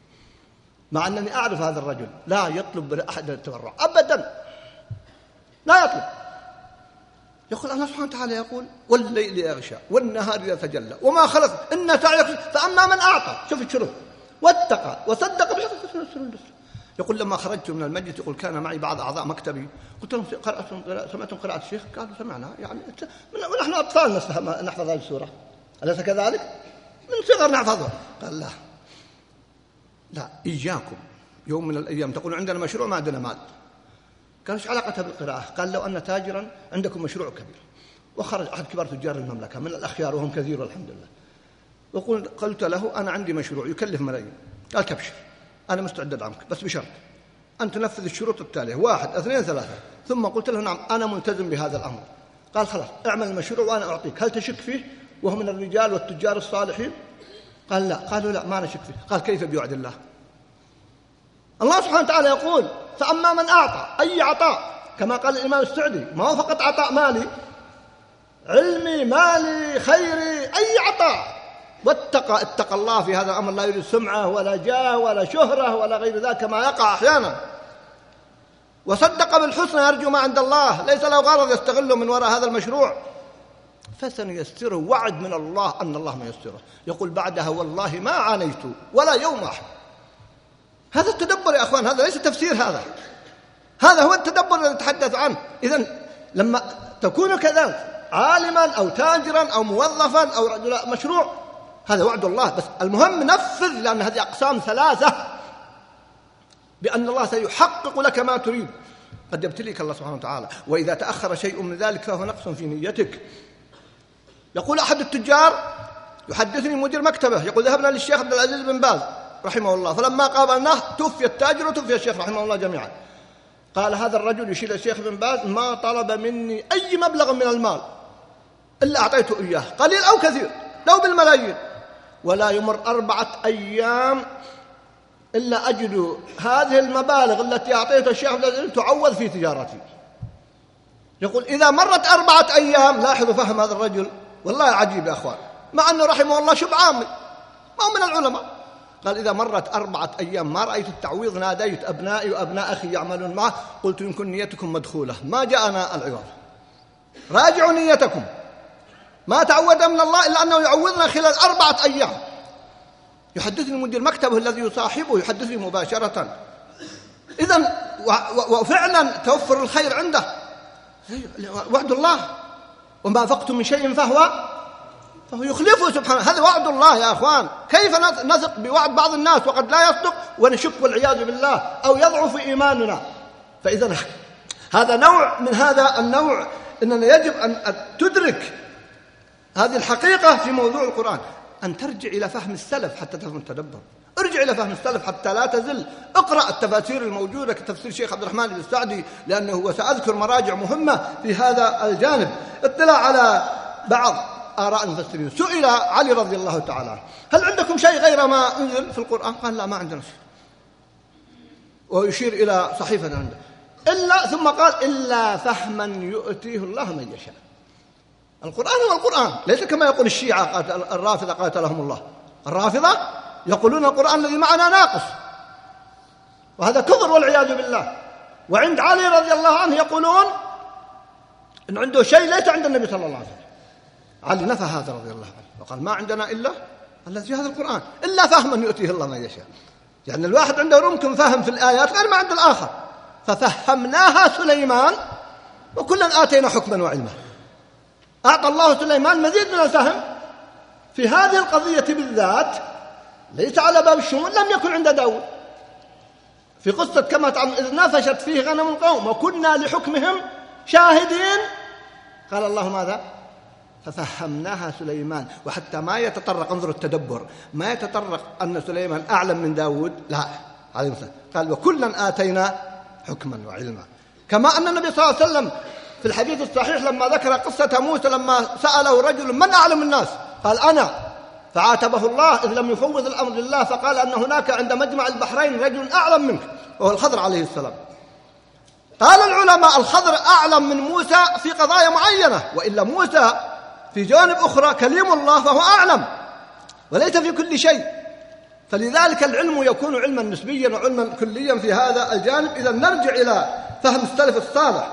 مع أنني أعرف هذا الرجل لا يطلب أحد التبرع أبدا، لا يطلب. يقول الله سبحانه وتعالى يقول والليل يغشى والنهار إذا تجلى وما خلق إن سعيكم. فأما من أعطى، شوف الشروط، واتقى وصدق بالحسنى. يقول لما خرجت من المجلس يقول كان معي بعض أعضاء مكتبي، قلت لهم سمعتم قراءة الشيخ؟ قالوا سمعنا، يعني ونحن أطفال نحفظ هذه السورة أليس كذلك؟ من صغر نحفظها. قال لا إياكم يوم من الأيام تقولوا عندنا مشروع ما عندنا مال. قالوا ايش علاقتها بالقراءة؟ قال لو أن تاجرا عندكم مشروع كبير وخرج أحد كبار تجار المملكة من الأخيار وهم كثير والحمد لله، قلت له أنا عندي مشروع يكلف ملايين. قال تبشر أنا مستعد أدعمك بس بشرط أن تنفذ الشروط التالية 1 2 3. ثم قلت له نعم أنا ملتزم بهذا الأمر. قال خلاص اعمل المشروع وأنا أعطيك، هل تشك فيه وهو من الرجال والتجار الصالحين؟ قال لا. قالوا لا ما نشك فيه. قال كيف بوعد الله؟ الله سبحانه وتعالى يقول فأما من أعطى، أي عطاء كما قال الإمام السعدي، ما هو فقط عطاء مالي، علمي مالي خيري، أي عطاء. اتقى الله في هذا الأمر، لا يريد سمعة ولا جاه ولا شهرة ولا غير ذلك كما يقع أحيانا. وصدق بالحسنى يرجو ما عند الله، ليس له غرض يستغله من وراء هذا المشروع. فسنيسره، وعد من الله أن الله ميسره. يقول بعدها والله ما عانيت ولا يوم أحد. هذا التدبر يا أخوان، هذا ليس تفسير، هذا هو التدبر الذي نتحدث عنه. إذن لما تكون كذلك عالما أو تاجرا أو موظفا أو رجل مشروع، هذا وعد الله، بس المهم نفذ، لأن هذه أقسام ثلاثة بأن الله سيحقق لك ما تريد. قد يبتليك الله سبحانه وتعالى، وإذا تأخر شيء من ذلك فهو نقص في نيتك. يقول أحد التجار يحدثني مدير مكتبه، يقول ذهبنا للشيخ عبد العزيز بن باز رحمه الله، فلما قابلناه توفي التاجر وتوفي الشيخ رحمه الله جميعا. قال هذا الرجل يشير الشيخ بن باز ما طلب مني أي مبلغ من المال إلا أعطيته إياه، قليل أو كثير لو بالملايين، ولا يمر 4 أيام إلا أجد هذه المبالغ التي أعطيتها الشيخ تعوض في تجارتي. يقول إذا مرت 4 أيام، لاحظوا فهم هذا الرجل والله عجيب يا أخوان، مع أنه رحمه الله شب عامي ما هو من العلماء. قال إذا مرت 4 أيام ما رأيت التعويض ناديت أبنائي وأبناء أخي يعملون معه، قلت يمكن نيتكم مدخولة، ما جاءنا العوض، راجعوا نيتكم، ما تعود من الله إلا أنه يعوضنا خلال 4 أيام. يحدثني مدير مكتبه الذي يصاحبه، يحدثني مباشرة. إذن وفعلا توفر الخير عنده، وعد الله، وما أنفقتم من شيء فهو يخلفه سبحانه. هذا وعد الله يا أخوان. كيف نثق بوعد بعض الناس وقد لا يصدق ونشك والعياذ بالله أو يضعف إيماننا؟ فإذا هذا نوع من هذا النوع، إننا يجب أن تدرك هذه الحقيقة في موضوع القرآن، أن ترجع إلى فهم السلف حتى تفهم التدبر. ارجع إلى فهم السلف حتى لا تزل. اقرأ التفاسير الموجودة كتفسير الشيخ عبد الرحمن بن السعدي، لأنه وسأذكر مراجع مهمة في هذا الجانب. اطلع على بعض آراء المفسرين. سئل علي رضي الله تعالى عنه هل عندكم شيء غير ما أنزل في القرآن؟ قال لا، ما عندنا شيء، ويشير إلى صحيفة عنده ثم قال إلا فهما يؤتيه الله من يشاء. القرآن هو القرآن، ليس كما يقول الشيعة الرافضة قاتلهم الله. الرافضة يقولون القرآن الذي معنا ناقص، وهذا كفر والعياذ بالله. وعند علي رضي الله عنه يقولون إن عنده شيء ليس عند النبي صلى الله عليه وسلم. علي نفى هذا رضي الله عنه وقال ما عندنا إلا الذي في هذا القرآن، إلا فهما يؤتيه الله من يشاء. يعني الواحد عنده يمكن فهم في الآيات غير ما عند الآخر. ففهمناها سليمان وكلا آتينا حكما وعلما. أعطى الله سليمان مزيد من الفهم في هذه القضية بالذات، ليس على باب الشمول، لم يكن عند داود. في قصة كما تعلم إذ نفشت فيه غنم القوم وكنا لحكمهم شاهدين، قال الله ماذا؟ ففهمناها سليمان. وحتى ما يتطرق، انظر التدبر، ما يتطرق أن سليمان أعلم من داود، لا، قال وكلا آتينا حكما وعلما. كما أن النبي صلى الله عليه وسلم في الحديث الصحيح لما ذكر قصة موسى لما سأله رجل من أعلم الناس قال أنا، فعاتبه الله إذ لم يفوض الأمر لله، فقال أن هناك عند مجمع البحرين رجل أعلم منك وهو الخضر عليه السلام. قال العلماء الخضر أعلم من موسى في قضايا معينة، وإلا موسى في جانب أخرى كليم الله فهو أعلم، وليس في كل شيء. فلذلك العلم يكون علما نسبيا وعلما كليا في هذا الجانب. إذا نرجع إلى فهم السلف الصالح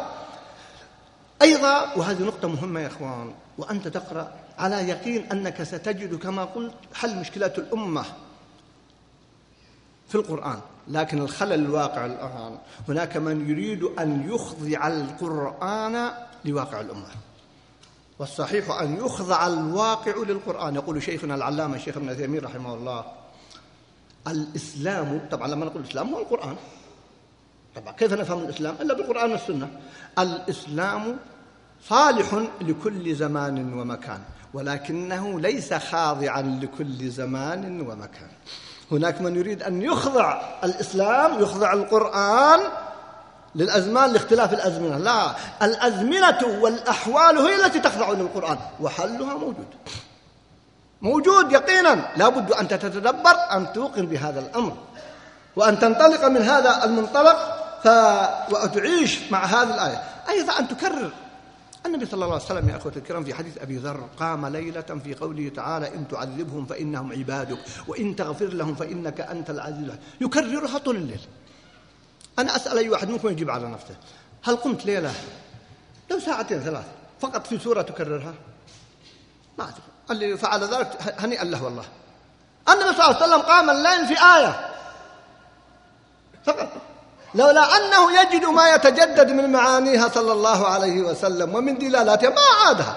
أيضا. وهذه نقطة مهمة يا إخوان، وأنت تقرأ على يقين أنك ستجد كما قلت حل مشكلات الأمة في القرآن. لكن الخلل الواقع الآن هناك من يريد أن يخضع القرآن لواقع الأمة، والصحيح أن يخضع الواقع للقرآن. يقول شيخنا العلامة الشيخ ابن تيمية رحمه الله الإسلام، طبعا لما نقول الإسلام هو القرآن، طبعا كيف نفهم الإسلام إلا بالقرآن والسنة. الإسلام صالح لكل زمان ومكان، ولكنه ليس خاضعا لكل زمان ومكان. هناك من يريد أن يخضع الإسلام، يخضع القرآن للأزمان لاختلاف الأزمنة. لا، الأزمنة والأحوال هي التي تخضع للقرآن، وحلها موجود يقينا. لا بد أن تتدبر، أن توقن بهذا الأمر، وأن تنطلق من هذا المنطلق وتعيش مع هذه الآية. أيضا أن تكرر النبي صلى الله عليه وسلم يا أخوة الكرام في حديث أبي ذر قام ليلة في قوله تعالى إن تعذبهم فإنهم عبادك وإن تغفر لهم فإنك أنت العزيز الحكيم، يكررها طول الليل. أنا أسأل أي واحد منكم يجيب على نفسه، هل قمت ليلة لو 2 3 ساعات فقط في سورة تكررها؟ ما أدري اللي فعل ذلك هنيئا له والله. النبي صلى الله عليه وسلم قام الليل في آية فقط، لولا أنه يجد ما يتجدد من معانيها صلى الله عليه وسلم ومن دلالاتها ما عادها،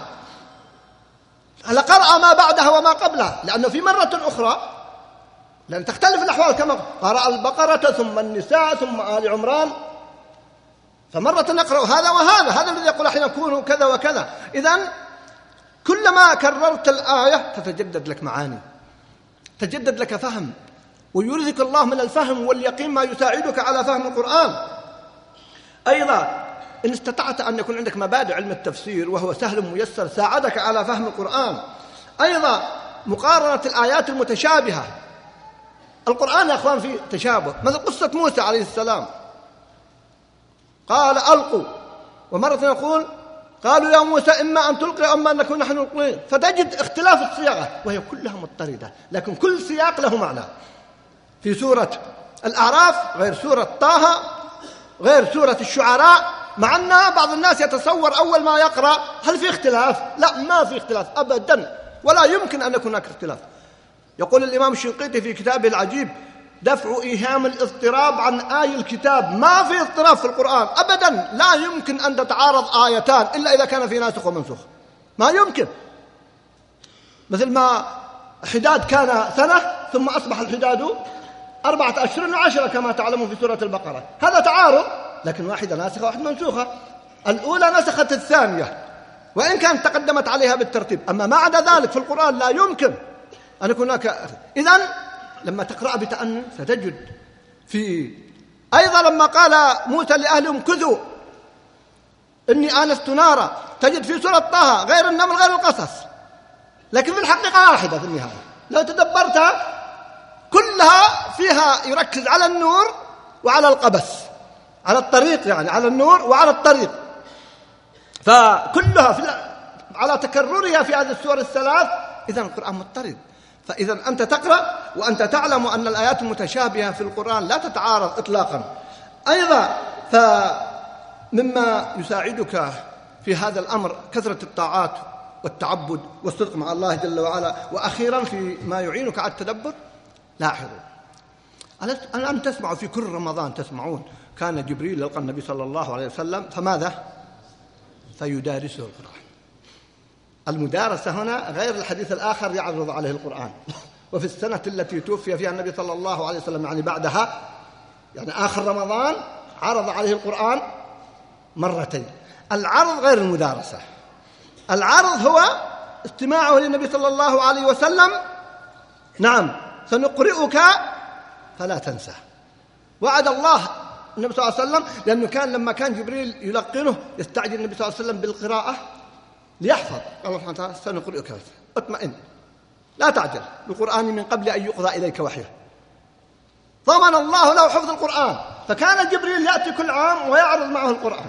لقرأ ما بعدها وما قبلها، لأنه في مرة أخرى لأن تختلف الأحوال كما قرأ البقرة ثم النساء ثم آل عمران، فمرة نقرأ هذا وهذا، هذا الذي يقول أحيانا كونوا كذا وكذا. إذن كلما كررت الآية تتجدد لك معاني، تجدد لك فهم، ويرزق الله من الفهم واليقين ما يساعدك على فهم القرآن. أيضا إن استطعت أن يكون عندك مبادئ علم التفسير وهو سهل ميسر ساعدك على فهم القرآن. أيضا مقارنة الآيات المتشابهة، القرآن يا أخوان فيه تشابه، مثل قصة موسى عليه السلام قال ألقوا، ومرة يقول قالوا يا موسى إما أن تلقي أما أن نكون نحن نلقي، فتجد اختلاف الصياغة وهي كلها مضطردة، لكن كل سياق له معنى. في سورة الأعراف غير سورة طه غير سورة الشعراء، مع أن بعض الناس يتصور أول ما يقرأ هل في اختلاف؟ لا، ما في اختلاف أبدا، ولا يمكن أن يكون هناك اختلاف. يقول الإمام الشنقيطي في كتابه العجيب دفع إيهام الاضطراب عن آي الكتاب، ما في اضطراب في القرآن أبدا، لا يمكن أن تتعارض آيتان إلا إذا كان في ناسخ ومنسوخ، ما يمكن. مثل ما حداد كان سنة ثم أصبح الحداد 4 أشهر و10 كما تعلمون في سورة البقرة، هذا تعارض، لكن واحدة ناسخة واحدة منسوخة. الأولى نسخت الثانية وإن كانت تقدمت عليها بالترتيب، أما ما عدا ذلك في القرآن لا يمكن أن يكون هناك. إذن لما تقرأ بتأني ستجد في أيضا لما قال موسى لأهلهم كذوا إني آنست نارا، تجد في سورة طه غير النمل غير القصص، لكن في الحقيقة واحدة في النهاية لو تدبرتها كلها فيها يركز على النور وعلى القبس، على الطريق، يعني على النور وعلى الطريق، فكلها على تكررها في هذه السور الثلاث. إذن القرآن مضطرد. فإذا أنت تقرأ وأنت تعلم أن الآيات المتشابهة في القرآن لا تتعارض إطلاقا. أيضا فمما يساعدك في هذا الأمر كثرة الطاعات والتعبد والصدق مع الله جل وعلا. وأخيرا في ما يعينك على التدبر، لاحظوا الآن تسمعوا في كل رمضان تسمعون كان جبريل يلقى النبي صلى الله عليه وسلم فماذا؟ فيدارسه القرآن. المدارسة هنا غير الحديث الآخر يعرض عليه القرآن. وفي السنة التي توفي فيها النبي صلى الله عليه وسلم يعني بعدها، يعني آخر رمضان عرض عليه القرآن مرتين. العرض غير المدارسة. العرض هو استماعه للنبي صلى الله عليه وسلم، نعم سنقرئك فلا تنسى. وعد الله النبي صلى الله عليه وسلم، لأنه كان لما كان جبريل يلقنه يستعجل النبي صلى الله عليه وسلم بالقراءة ليحفظ. الله سبحانه وتعالى سنقرئك، اطمئن لا تعجل بالقرآن من قبل أن يقضى إليك وحيه. ضمن الله له حفظ القرآن، فكان جبريل يأتي كل عام ويعرض معه القرآن.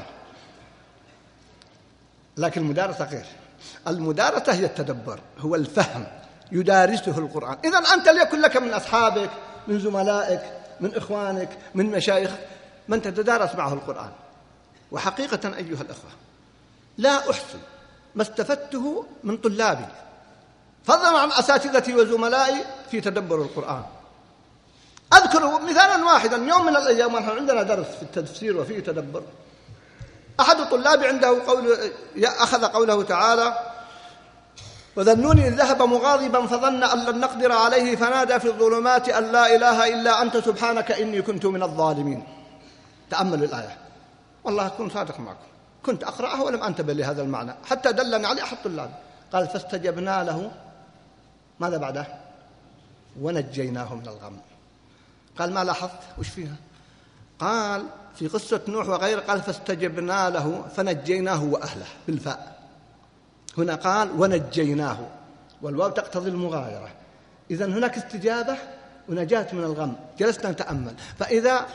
لكن المدارسة غير. المدارسة هي التدبر، هو الفهم، يدارسه القرآن. إذن أنت ليكن لك من أصحابك، من زملائك، من إخوانك، من مشايخك من تتدارس معه القرآن. وحقيقة أيها الأخوة لا أحصي ما استفدته من طلابي فضلا عن أساتذتي وزملائي في تدبر القرآن. أذكر مثالا واحدا. يوم من الأيام ونحن عندنا درس في التفسير وفيه تدبر، أحد طلابي عنده أخذ قوله تعالى وذنوني إذ ذهب مغاضبا فظن أن لن نقدر عليه فنادى في الظلمات أن لا إله إلا أنت سبحانك إني كنت من الظالمين. تأملوا الآية، والله أكون صادق معكم، كنت أقرأها ولم أنتبه لهذا المعنى حتى دلني عليه أحد طلابي. قال فاستجبنا له، ماذا بعده؟ ونجيناه من الغم. قال ما لاحظت وش فيها؟ قال في قصة نوح وغيره قال فاستجبنا له فنجيناه وأهله بالفاء. هنا قال ونجيناه، والواو تقتضي المغايرة. إذن هناك استجابة ونجاة من الغم. جلسنا نتأمل، فإذا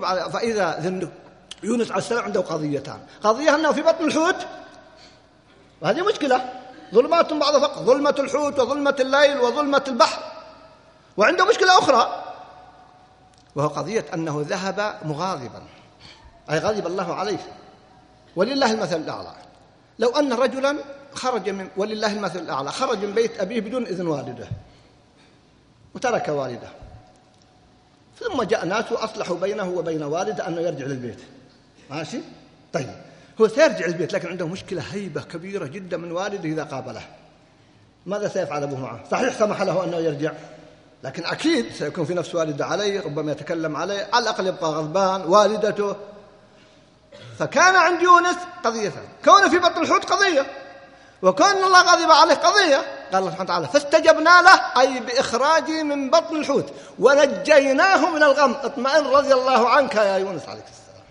يونس عليه السلام عنده قضيتان. قضية أنه في بطن الحوت، وهذه مشكلة، ظلمات بعض فقط، ظلمة الحوت وظلمة الليل وظلمة البحر. وعنده مشكلة أخرى وهو قضية أنه ذهب مغاضبا، أي غضب الله عليه. ولله المثل الأعلى. لو أن رجلا ولله المثل الأعلى، خرج من بيت أبيه بدون إذن والده وترك والده، ثم جاء ناس وأصلحوا بينه وبين والده أنه يرجع للبيت. ماشي؟ طيب هو سيرجع للبيت، لكن عنده مشكلة، هيبة كبيرة جدا من والده إذا قابله. ماذا سيفعل أبوه معه؟ صحيح سمح له أنه يرجع، لكن أكيد سيكون في نفس والده عليه، ربما يتكلم عليه، على الأقل يبقى غضبان والدته. فكان عند يونس قضية، كونه في بطن الحوت قضية، وكون الله غضب عليه قضية. قال الله سبحانه وتعالى: فاستجبنا له، أي بإخراجه من بطن الحوت ونجيناه من الغم. اطمئن رضي الله عنك يا يونس عليك السلام.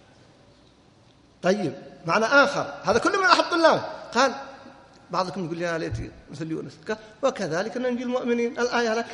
طيب معنى آخر، هذا كله من أحد طلاب. قال بعضكم يقول يا ليتي مثل يونس، قال: وكذلك ننجي المؤمنين. الآية لك،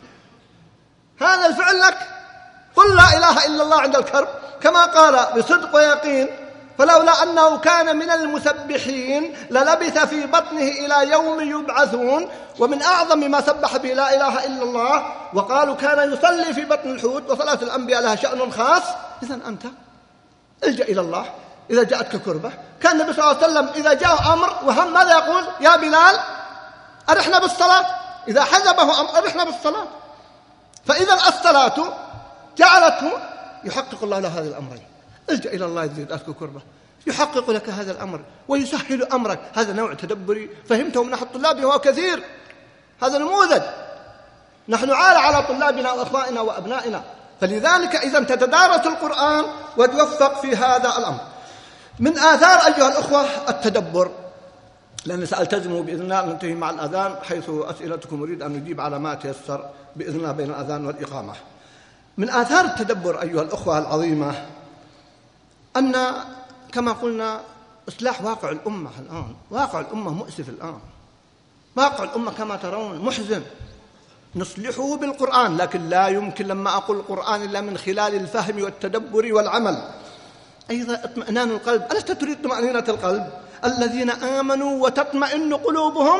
هذا الفعل لك. قل لا إله إلا الله عند الكرب، كما قال بصدق ويقين: فلولا أنه كان من المسبحين للبث في بطنه إلى يوم يبعثون. ومن أعظم ما سبح به لا إله إلا الله، وقالوا كان يصلي في بطن الحوت، وصلاة الأنبياء لها شأن خاص. إذن أنت الجأ إلى الله إذا جاءتك كربة. كان النبي صلى الله عليه وسلم إذا جاء أمر وهم ماذا يقول؟ يا بلال أرحنا بالصلاة. إذا حزبه أمر أرحنا بالصلاة. فإذا الصلاة جعلته يحقق الله له هذه الأمرين. الجأ إلى الله إذا جاءتك كربة، يحقق لك هذا الأمر ويسهل أمرك. هذا نوع تدبري فهمته من أحد طلابي وهو كثير. هذا نموذج نحن عال على طلابنا وأخوائنا وأبنائنا. فلذلك إذا تتدارس القرآن وتوفق في هذا الأمر. من آثار أيها الأخوة التدبر، لأن سألتزموا بإذن الله ننتهي مع الأذان، حيث أسئلتكم أريد أن نجيب على ما تيسر بإذن الله بين الأذان والإقامة. من آثار التدبر أيها الأخوة العظيمة أن كما قلنا إصلاح واقع الأمة الآن. واقع الأمة مؤسف الآن، واقع الأمة كما ترون محزن. نصلحه بالقرآن، لكن لا يمكن لما أقول القرآن إلا من خلال الفهم والتدبر والعمل. أيضا اطمئنان القلب. ألست تريد طمأنينة القلب؟ الذين آمنوا وتطمئن قلوبهم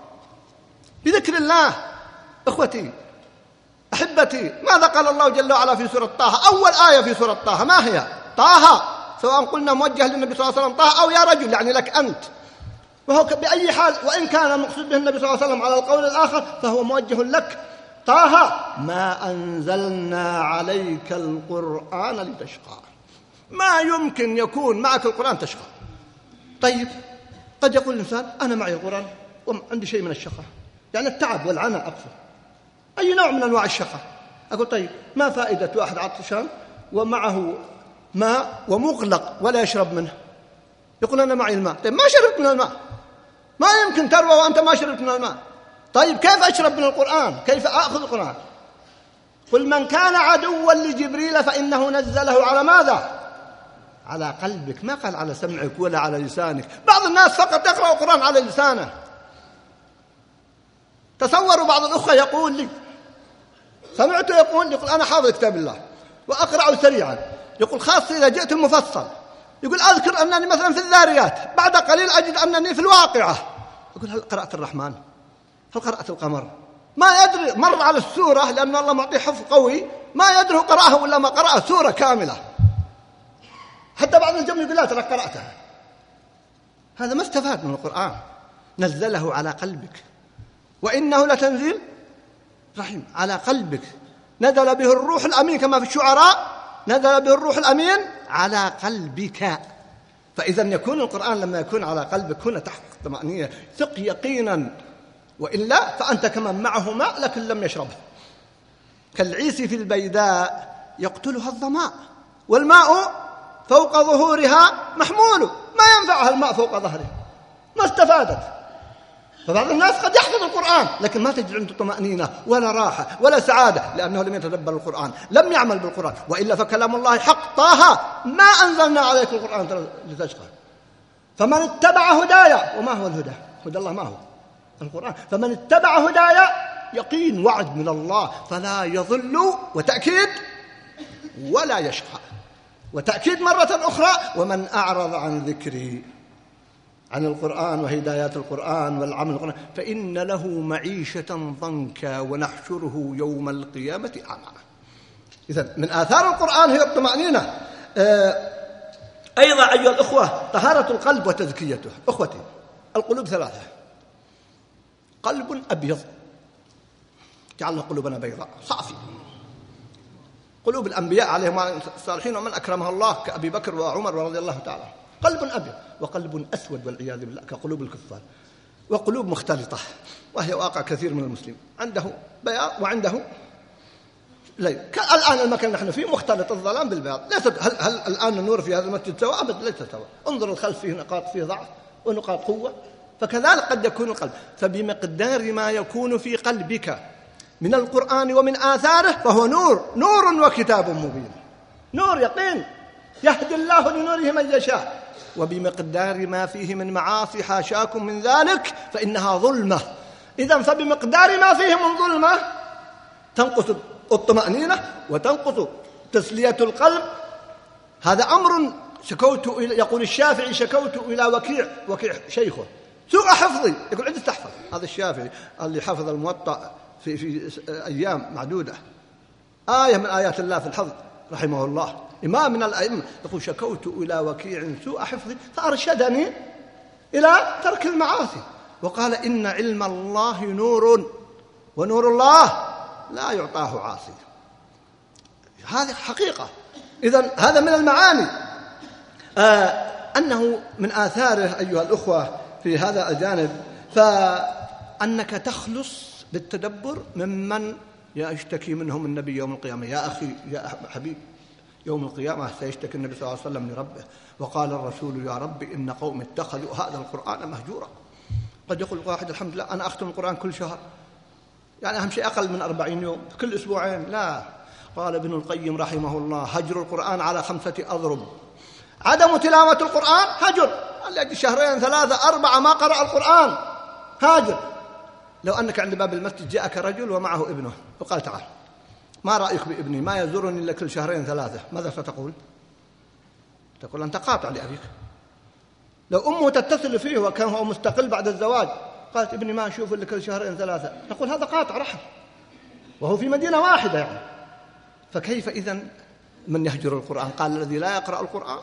بذكر الله. إخوتي أحبتي، ماذا قال الله جل وعلا في سورة طه؟ أول آية في سورة طه ما هي؟ طه، سواء قلنا موجه للنبي صلى الله عليه وسلم طه أو يا رجل، يعني لك أنت. وهو بأي حال، وإن كان المقصود به النبي صلى الله عليه وسلم على القول الآخر فهو موجه لك. طه ما أنزلنا عليك القرآن لتشقى. ما يمكن يكون معك القرآن تشقى. طيب قد يقول الإنسان أنا معي القرآن وعندي شيء من الشقة، يعني التعب والعناء أقصد، أي نوع من أنواع الشقة. أقول طيب ما فائدة واحد عطشان ومعه ماء ومغلق ولا يشرب منه؟ يقول أنا معي الماء. طيب ما شربت من الماء، ما يمكن تروى وأنت ما شربت من الماء. طيب كيف أشرب من القرآن؟ كيف أخذ القرآن؟ قل من كان عدوا لجبريل فإنه نزله على ماذا؟ على قلبك. ما قال على سمعك ولا على لسانك. بعض الناس فقط يقرأ القرآن على لسانه. تصوروا بعض الأخوة يقول لي، سمعته يقول أنا حافظ كتاب الله وأقرأه سريعا، يقول خاصة إذا جئت المفصل، يقول أذكر أنني مثلا في الذاريات، بعد قليل أجد أنني في الواقعة. يقول هل قرأت الرحمن؟ هل قرأت القمر؟ ما يدري، مر على السورة لأن الله معطيه حفظ قوي، ما يدري قرأها ولا ما قرأها سورة كاملة. حتى بعض الجمع يقول لا ترى قرأتها. هذا ما استفاد من القرآن. نزله على قلبك وإنه لتنزيل رحيم. على قلبك نزل به الروح الأمين، كما في الشعراء نزل به الروح الأمين على قلبك. فإذا يكون القرآن لما يكون على قلبك هنا تحقق طمأنينة، ثق يقينا، وإلا فأنت كمن معه ماء لكن لم يشربه، كالعيس في البيداء يقتلها الظماء والماء فوق ظهورها محمول. ما ينفعها الماء فوق ظهره، ما استفادت. فبعض الناس قد يحفظ القرآن لكن ما تجد عنده طمأنينة ولا راحة ولا سعادة، لأنه لم يتدبر القرآن، لم يعمل بالقرآن. وإلا فكلام الله حق. طه ما أنزلنا عليك القرآن لتشقى. فمن اتبع هدايا، وما هو الهدى؟ هدى الله ما هو؟ القرآن. فمن اتبع هدايا يقين وعد من الله فلا يضل، وتأكيد ولا يشقى، وتأكيد مرة أخرى ومن أعرض عن ذكري، عن القرآن وهدايات القرآن والعمل القرآن، فإن له معيشة ضنكا ونحشره يوم القيامة أعمى. إذن من آثار القرآن هي الطمأنينة. أيضا أيها الأخوة طهارة القلب وتزكيته. أخوتي القلوب ثلاثة: قلب أبيض، جعلنا قلوبنا بيضاء صافي، قلوب الأنبياء عليهم الصالحين ومن أكرمها الله كأبي بكر وعمر رضي الله تعالى، قلب أبيض، وقلب أسود والعياذ بالله كقلوب الكفار، وقلوب مختلطة، وهي واقع كثير من المسلمين، عنده بياض وعنده ليل. الآن المكان نحن فيه مختلط الظلام بالبياض، ليس هل الآن النور في هذا المسجد سواء؟ أبدا ليس سواء، انظر الخلف فيه نقاط فيه ضعف ونقاط قوة، فكذلك قد يكون القلب. فبمقدار ما يكون في قلبك من القرآن ومن آثاره فهو نور وكتاب مبين، نور يقين يهدي الله لنوره من يشاء، وبمقدار ما فيه من معاصي حاشاكم من ذلك فإنها ظلمة. إذن فبمقدار ما فيه من ظلمة تنقص الطمأنينة وتنقص تسلية القلب. هذا أمر يقول الشافعي: شكوت إلى وكيع شيخه سوء حفظي، يقول عندي تحفظ. هذا الشافعي اللي حفظ الموطأ في أيام معدودة، آية من آيات الله في الحفظ رحمه الله، إمام من الأئمة، يقول: شكوت إلى وكيع سوء حفظي فأرشدني إلى ترك المعاصي، وقال: إن علم الله نور ونور الله لا يعطاه عاصي. هذه حقيقة. إذن هذا من المعاني، أنه من آثاره أيها الأخوة في هذا الجانب، فأنك تخلص بالتدبر ممن يشتكي منهم النبي يوم القيامة. يا أخي يا حبيب، يوم القيامة سيشتكي النبي صلى الله عليه وسلم لربه، وقال الرسول: يا رب إن قوم اتخذوا هذا القرآن مهجورا. قد يقول واحد: الحمد لله أنا أختم القرآن كل شهر، يعني أهم شيء أقل من 40 يوم، كل أسبوعين. لا، قال ابن القيم رحمه الله: هجر القرآن على 5 أضرب. عدم تلاوة القرآن هجر، الذي 2 3 4 ما قرأ القرآن هاجر. لو أنك عند باب المسجد جاءك رجل ومعه ابنه وقال: تعال، ما رأيك بابني؟ ما يزورني إلا كل 2 3. ماذا ستقول؟ تقول: أنت قاطع لأبيك. لو أمه تتصل فيه وكان هو مستقل بعد الزواج، قالت: ابني ما أشوف إلا كل 2 3، نقول هذا قاطع رحم، وهو في مدينة واحدة يعني. فكيف إذن من يهجر القرآن؟ قال: الذي لا يقرأ القرآن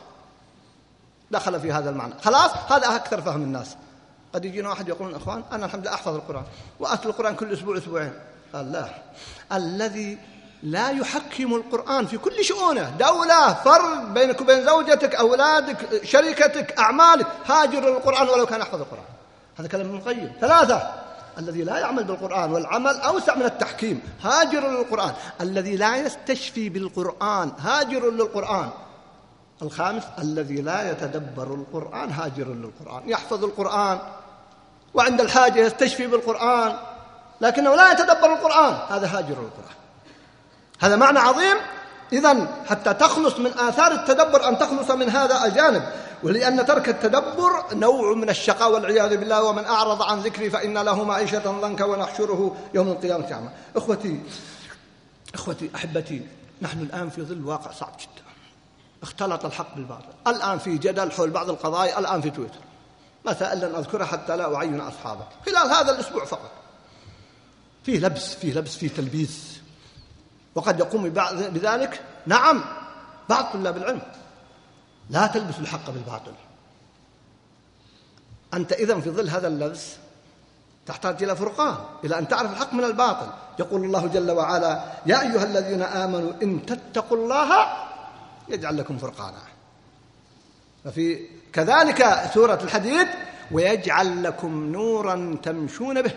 دخل في هذا المعنى. خلاص، هذا أكثر فهم الناس. قد يجينا واحد يقول: أخوان أنا الحمد لله أحفظ القرآن وأتلو القرآن كل أسبوع أسبوعين. قال: لا، الذي لا يحكم القرآن في كل شؤونه، دولة، فرد، بينك وبين زوجتك، أولادك، شركتك، أعمالك، هاجر القرآن ولو كان يحفظ القرآن. هذا كلام ابن القيم. 3: الذي لا يعمل بالقرآن، والعمل أوسع من التحكيم، هاجر للقرآن. الذي لا يستشفي بالقرآن، هاجر للقرآن. 5: الذي لا يتدبر القرآن، هاجر للقرآن. يحفظ القرآن وعند الحاجة يستشفي بالقرآن، لكنه لا يتدبر القرآن، هذا هاجر للقرآن. هذا معنى عظيم. إذن حتى تخلص من آثار التدبر أن تخلص من هذا الجانب، ولأن ترك التدبر نوع من الشقاء والعياذ بالله. ومن أعرض عن ذكري فإن له معيشة ضنكا ونحشره يوم القيامة أعمى. إخوتي أحبتي، نحن الآن في ظل واقع صعب جدا، اختلط الحق بالباطل. الآن في جدل حول بعض القضايا، الآن في تويتر، مسائل لن أذكرها حتى لا أعين أصحابه، خلال هذا الأسبوع فقط فيه لبس، فيه تلبيس، وقد يقوم بذلك نعم بعض طلاب العلم. لا تلبس الحق بالباطل. أنت إذن في ظل هذا اللبس تحتاج إلى فرقان، إلى أن تعرف الحق من الباطل. يقول الله جل وعلا: يا أيها الذين آمنوا إن تتقوا الله يجعل لكم فرقانا. وفي كذلك سورة الحديد: ويجعل لكم نورا تمشون به.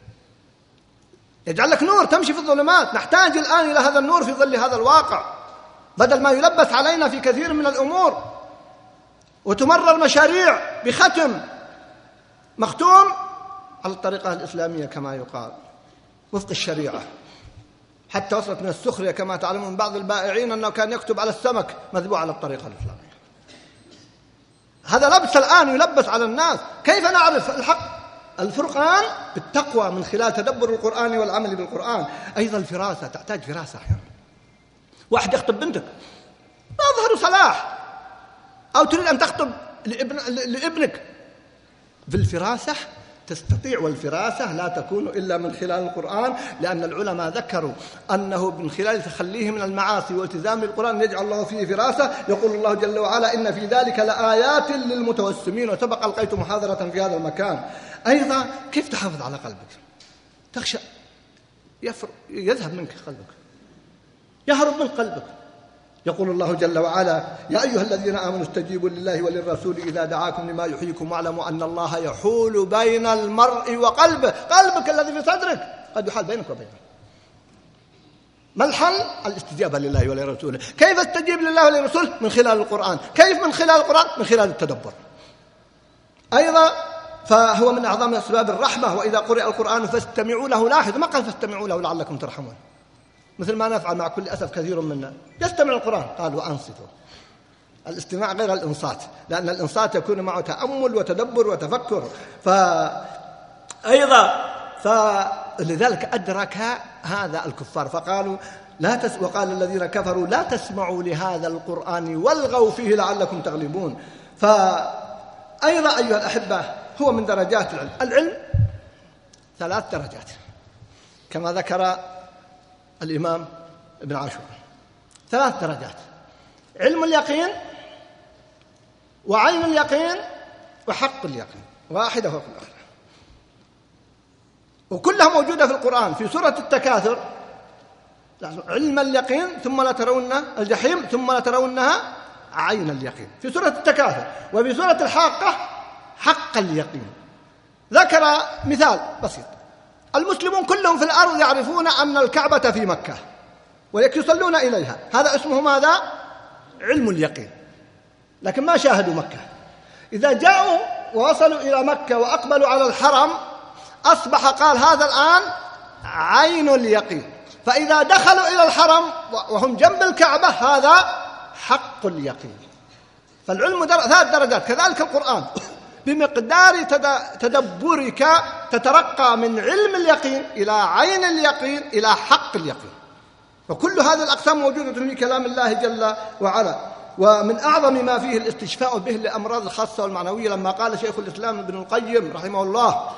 يجعل لك نور تمشي في الظلمات. نحتاج الآن إلى هذا النور في ظل هذا الواقع، بدل ما يلبس علينا في كثير من الأمور وتمرر مشاريع بختم مختوم على الطريقة الإسلامية كما يقال، وفق الشريعة، حتى وصلت من السخرية كما تعلمون بعض البائعين أنه كان يكتب على السمك مذبوح على الطريقة الإسلامية. هذا لبس الآن يلبس على الناس. كيف نعرف الحق؟ الفرقان بالتقوى من خلال تدبر القرآن والعمل بالقرآن. أيضا الفراسة، تحتاج فراسة أحيانا. واحد يخطب بنتك ما ظهر صلاح، أو تريد أن تخطب لابنك، بالفراسة تستطيع، والفراسة لا تكون إلا من خلال القرآن، لأن العلماء ذكروا أنه من خلال تخليه من المعاصي والتزام بالقرآن يجعل الله فيه فراسة. يقول الله جل وعلا: إن في ذلك لآيات للمتوسمين. وسبق ألقيت محاضرة في هذا المكان. أيضا كيف تحافظ على قلبك؟ تخشى يذهب منك قلبك، يهرب من قلبك. يقول الله جل وعلا: يا أيها الذين آمنوا استجيبوا لله وللرسول إذا دعاكم لما يحييكم واعلموا أن الله يحول بين المرء وقلبه. قلبك الذي في صدرك قد يحال بينك وبينه. ما الحل؟ الاستجابة لله ولرسوله. كيف استجيب لله ولرسوله؟ من خلال القرآن. كيف من خلال القرآن؟ من خلال التدبر. أيضا فهو من أعظم أسباب الرحمة. وإذا قرئ القرآن فاستمعوا له. لاحظ ما قال فاستمعوا له لعلكم ترحمون، مثل ما نفعل مع كل أسف كثير منا يستمع القرآن، قال وأنصتوا. الاستماع غير الإنصات، لأن الإنصات يكون معه تأمل وتدبر وتفكر. فلذلك أدرك هذا الكفار فقالوا وقال الذين كفروا لا تسمعوا لهذا القرآن والغوا فيه لعلكم تغلبون. فأيضا أيها الأحبة هو من درجات العلم. العلم 3 درجات كما ذكر الإمام ابن عاشور، 3 درجات: علم اليقين، وعين اليقين، وحق اليقين، واحدة فوق الأخرى، وكلها موجودة في القرآن. في سورة التكاثر: علم اليقين ثم لا ترون الجحيم ثم لا ترونها عين اليقين، في سورة التكاثر. وفي سورة الحاقة: حق اليقين. ذكر مثال بسيط: المسلمون كلهم في الأرض يعرفون أن الكعبة في مكة ويصلون إليها، هذا اسمه ماذا؟ علم اليقين، لكن ما شاهدوا مكة. إذا جاءوا ووصلوا إلى مكة وأقبلوا على الحرم أصبح قال هذا الآن عين اليقين. فإذا دخلوا إلى الحرم وهم جنب الكعبة هذا حق اليقين. فالعلم 3 درجات. كذلك القرآن بمقدار تدبرك تترقى من علم اليقين إلى عين اليقين إلى حق اليقين. وكل هذه الأقسام موجودة في كلام الله جل وعلا. ومن أعظم ما فيه الاستشفاء به لأمراض الخاصة والمعنوية، لما قال شيخ الإسلام ابن القيم رحمه الله: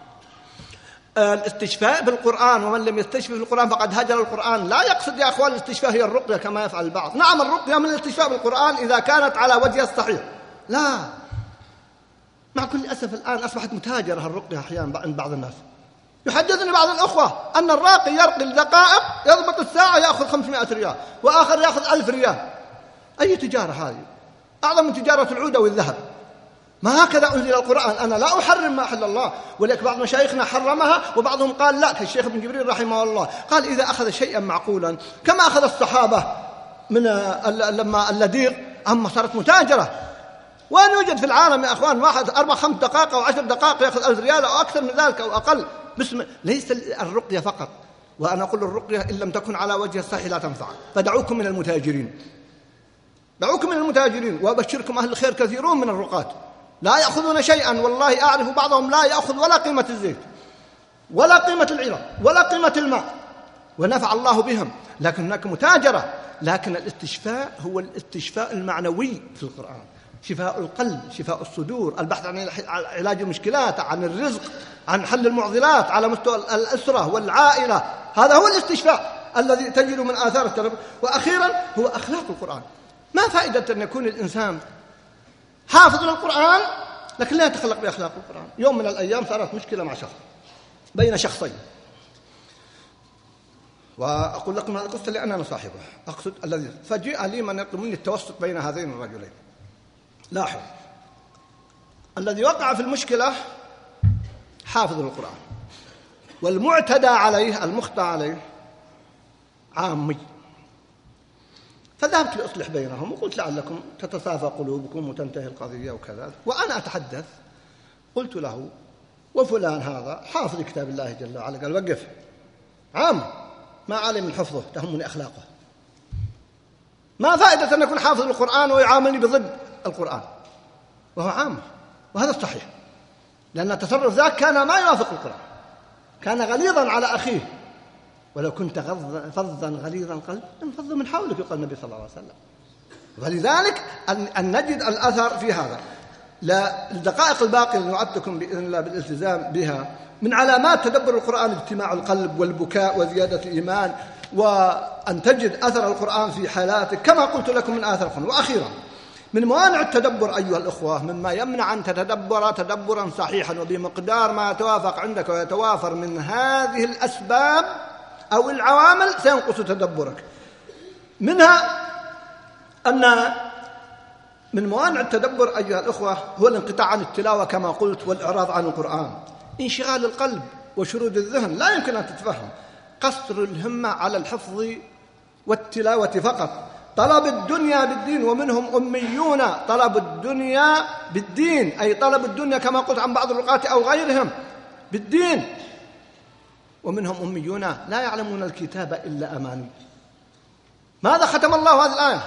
الاستشفاء بالقرآن، ومن لم يستشفي بالقرآن فقد هجر القرآن. لا يقصد يا أخوان الاستشفاء هي الرقية كما يفعل البعض. نعم الرقية من الاستشفاء بالقرآن إذا كانت على وجهها الصحيح. لا، مع كل أسف الآن أصبحت متاجرة الرقية أحيانا عند بعض الناس. يحدثني بعض الأخوة أن الراقي يرقي الدقائق يضبط الساعة يأخذ 500 ريال، وآخر يأخذ 1000 ريال. أي تجارة هذه؟ أعظم من تجارة العودة والذهب. ما هكذا أنزل القرآن. أنا لا أحرم ما أحل الله، ولكن بعض مشايخنا حرمها، وبعضهم قال لا، كالشيخ ابن جبريل رحمه الله قال إذا أخذ شيئا معقولا كما أخذ الصحابة من لما اللديغ، أما صارت متاجرة. وأن يوجد في العالم يا أخوان واحد 4-5 دقائق أو 10 دقائق يأخذ 1000 ريال أو أكثر من ذلك أو أقل. ليس الرقية فقط. وأنا أقول الرقية إن لم تكن على وجه الصحيح لا تنفع. فدعوكم من المتاجرين، دعوكم من المتاجرين. وأبشركم أهل الخير كثيرون من الرقاة لا يأخذون شيئا، والله أعرف بعضهم لا يأخذ ولا قيمة الزيت ولا قيمة العيرة ولا قيمة الماء، ونفع الله بهم. لكن هناك متاجرة. لكن الاستشفاء هو الاستشفاء المعنوي في القرآن: شفاء القلب، شفاء الصدور، البحث عن علاج المشكلات، عن الرزق، عن حل المعضلات على مستوى الأسرة والعائلة. هذا هو الاستشفاء الذي تجد من آثار التربية. وأخيرا هو أخلاق القرآن. ما فائدة أن يكون الإنسان حافظ للقرآن لكن لا يتخلق بأخلاق القرآن؟ يوم من الأيام صارت مشكلة مع شخص، بين شخصين، وأقول لكم هذه القصة لأن أنا صاحبه. أقصد الذي فجاء لي من يطلب مني التوسط بين هذين الرجلين. لاحظ، الذي وقع في المشكلة حافظ للقرآن، والمعتدى عليه المخطئ عليه عامي. فذهبت لأصلح بينهم وقلت لعلكم تتصافى قلوبكم وتنتهي القضية وكذا. وأنا أتحدث قلت له: وفلان هذا حافظ كتاب الله جل وعلا. قال: وقف، عام ما علم من حفظه، تهمني أخلاقه. ما فائدة أن يكون حافظ القرآن ويعاملني بضد القرآن وهو عام؟ وهذا الصحيح، لأن التصرف ذاك كان ما يوافق القرآن، كان غليظا على أخيه. ولو كنت فظا غليظ القلب انفضوا من حولك، يقول النبي صلى الله عليه وسلم. ولذلك أن نجد الأثر في هذا. للدقائق الباقية اللي وعدتكم بإذن الله بالالتزام بها. من علامات تدبر القرآن اجتماع القلب والبكاء وزيادة الإيمان، وأن تجد أثر القرآن في حالاتك كما قلت لكم من آثار القرآن. وأخيرا من موانع التدبر أيها الأخوة، مما يمنع أن تتدبر تدبرا صحيحا وبمقدار ما يتوافق عندك ويتوافر من هذه الأسباب أو العوامل سينقص تدبرك. منها أن من موانع التدبر أيها الأخوة هو الانقطاع عن التلاوة كما قلت والإعراض عن القرآن، انشغال القلب وشرود الذهن لا يمكن أن تتفهم، قصر الهمة على الحفظ والتلاوة فقط، طلب الدنيا بالدين، ومنهم أميون طلب الدنيا بالدين، أي طلب الدنيا كما قلت عن بعض الرقاة أو غيرهم بالدين، ومنهم أميون لا يعلمون الكتاب إلا أماني. ماذا ختم الله هذه الآية؟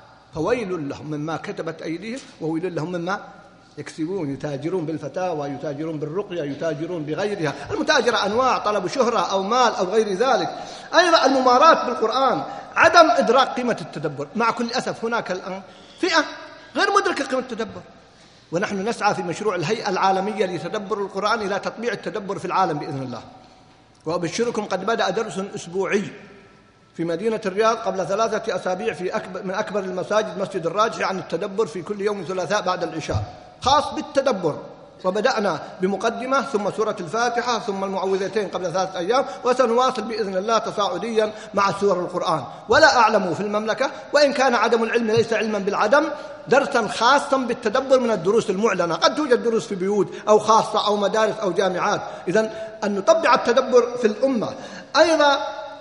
فويل لهم مما كتبت أيديهم وويل لهم مما يكسبون. يتاجرون بالفتاوى، يتاجرون بالرقية، يتاجرون بغيرها. المتاجرة أنواع، طلب شهرة أو مال أو غير ذلك. أيضا المماراة بالقرآن، عدم إدراك قيمة التدبر. مع كل أسف هناك الآن فئة غير مدركة قيمة التدبر، ونحن نسعى في مشروع الهيئة العالمية لتدبر القرآن إلى تطبيع التدبر في العالم بإذن الله. وأبشركم قد بدأ درس أسبوعي في مدينة الرياض قبل 3 أسابيع من أكبر المساجد مسجد الراجحي عن التدبر في كل يوم ثلاثاء بعد العشاء، خاص بالتدبر. وبدأنا بمقدمة ثم سورة الفاتحة ثم المعوذتين قبل 3 أيام، وسنواصل بإذن الله تصاعديا مع سور القرآن. ولا أعلم في المملكة، وإن كان عدم العلم ليس علما بالعدم، درسا خاصا بالتدبر من الدروس المعلنة. قد توجد دروس في بيوت أو خاصة أو مدارس أو جامعات. إذن أن نطبع التدبر في الأمة. أيضا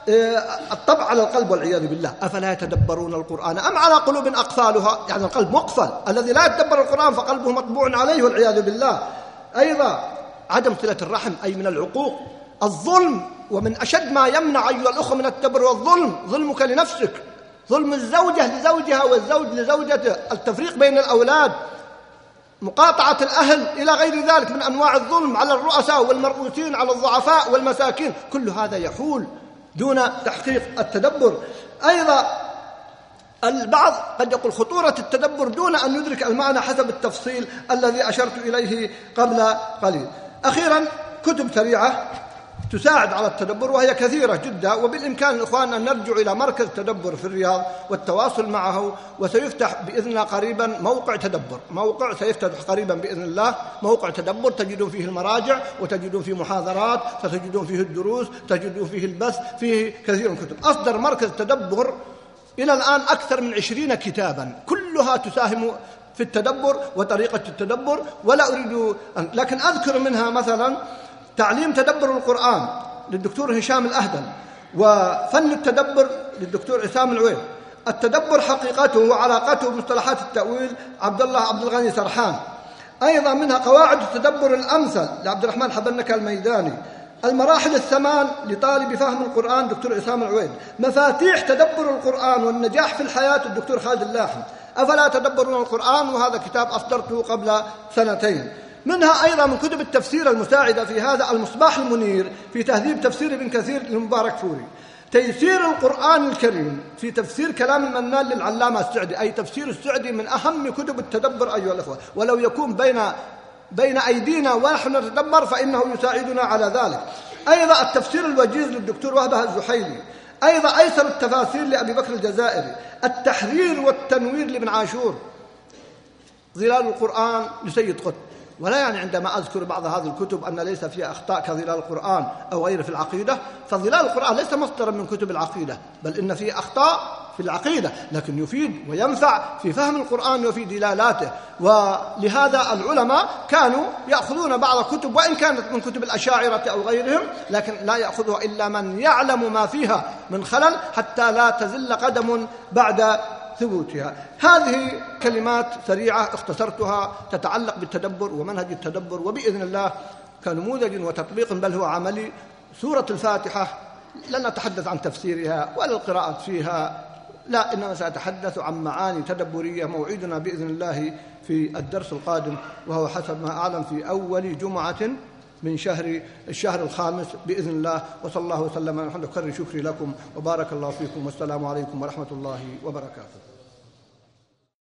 الطبع على القلب والعياذ بالله. أفلا يتدبرون القرآن أم على قلوب أقفالها؟ يعني القلب مقفل، الذي لا يتدبر القرآن فقلبه مطبوع عليه والعياذ بالله. أيضا عدم صلة الرحم، أي من العقوق. الظلم، ومن أشد ما يمنع أيها الأخوة من التدبر والظلم ظلمك لنفسك، ظلم الزوجة لزوجها والزوج لزوجته، التفريق بين الأولاد، مقاطعة الأهل إلى غير ذلك من أنواع الظلم على الرؤساء والمرؤوسين، على الضعفاء والمساكين. كل هذا يحول دون تحقيق التدبر. أيضا البعض قد يقول خطورة التدبر دون أن يدرك المعنى حسب التفصيل الذي أشرت إليه قبل قليل. أخيرا كتب سريعة تساعد على التدبر وهي كثيرة جدا، وبالإمكان الإخوان أن نرجع إلى مركز تدبر في الرياض والتواصل معه. وسيفتح بإذن الله قريبا موقع تدبر، موقع سيفتح قريبا بإذن الله موقع تدبر، تجدون فيه المراجع وتجدون فيه محاضرات، ستجدون فيه الدروس، تجدون فيه البث، فيه كثير من الكتب. أصدر مركز تدبر إلى الآن أكثر من 20 كتابا كلها تساهم في التدبر وطريقة التدبر، ولا أريد لكن أذكر منها مثلا تعليم تدبر القرآن للدكتور هشام الأهدل، وفن التدبر للدكتور عسام العويل، التدبر حقيقته وعلاقته بمصطلحات التأويل عبد الله عبد الغني سرحان. أيضا منها قواعد التدبر الأمثل لعبد الرحمن حبنكة الميداني، المراحل الثمان لطالب فهم القرآن دكتور عسام العويل، مفاتيح تدبر القرآن والنجاح في الحياة الدكتور خالد اللاحم، أفلا تدبرون القرآن، وهذا كتاب أصدرته قبل 2 منها أيضا من كتب التفسير المساعدة في هذا المصباح المنير في تهذيب تفسير ابن كثير للمبارك فوري، تيسير القرآن الكريم في تفسير كلام المنان للعلامة السعدي، أي تفسير السعدي من أهم كتب التدبر أيها الأخوة، ولو يكون بين أيدينا ونحن نتدبر فإنه يساعدنا على ذلك. أيضا التفسير الوجيز للدكتور وهبة الزحيلي، أيضا أيسر التفاسير لأبي بكر الجزائري، التحرير والتنوير لابن عاشور، ظلال القرآن لسيد قطب. ولا يعني عندما أذكر بعض هذه الكتب أن ليس فيها أخطاء كظلال القرآن أو غيره في العقيدة، فظلال القرآن ليس مصدرا من كتب العقيدة، بل إن فيه أخطاء في العقيدة لكن يفيد وينفع في فهم القرآن وفي دلالاته. ولهذا العلماء كانوا يأخذون بعض الكتب وإن كانت من كتب الأشاعرة أو غيرهم، لكن لا يأخذها إلا من يعلم ما فيها من خلل حتى لا تزل قدم بعد ثبوتها. هذه كلمات سريعة اختصرتها تتعلق بالتدبر ومنهج التدبر، وبإذن الله كنموذج وتطبيق بل هو عملي. سورة الفاتحة لن نتحدث عن تفسيرها ولا القراءة فيها، لا، إنما سأتحدث عن معاني تدبرية. موعدنا بإذن الله في الدرس القادم، وهو حسب ما أعلم في أول جمعة من الشهر الخامس بإذن الله. وصلى الله وسلم على محمد. أكرر شكري لكم وبارك الله فيكم، والسلام عليكم ورحمة الله وبركاته.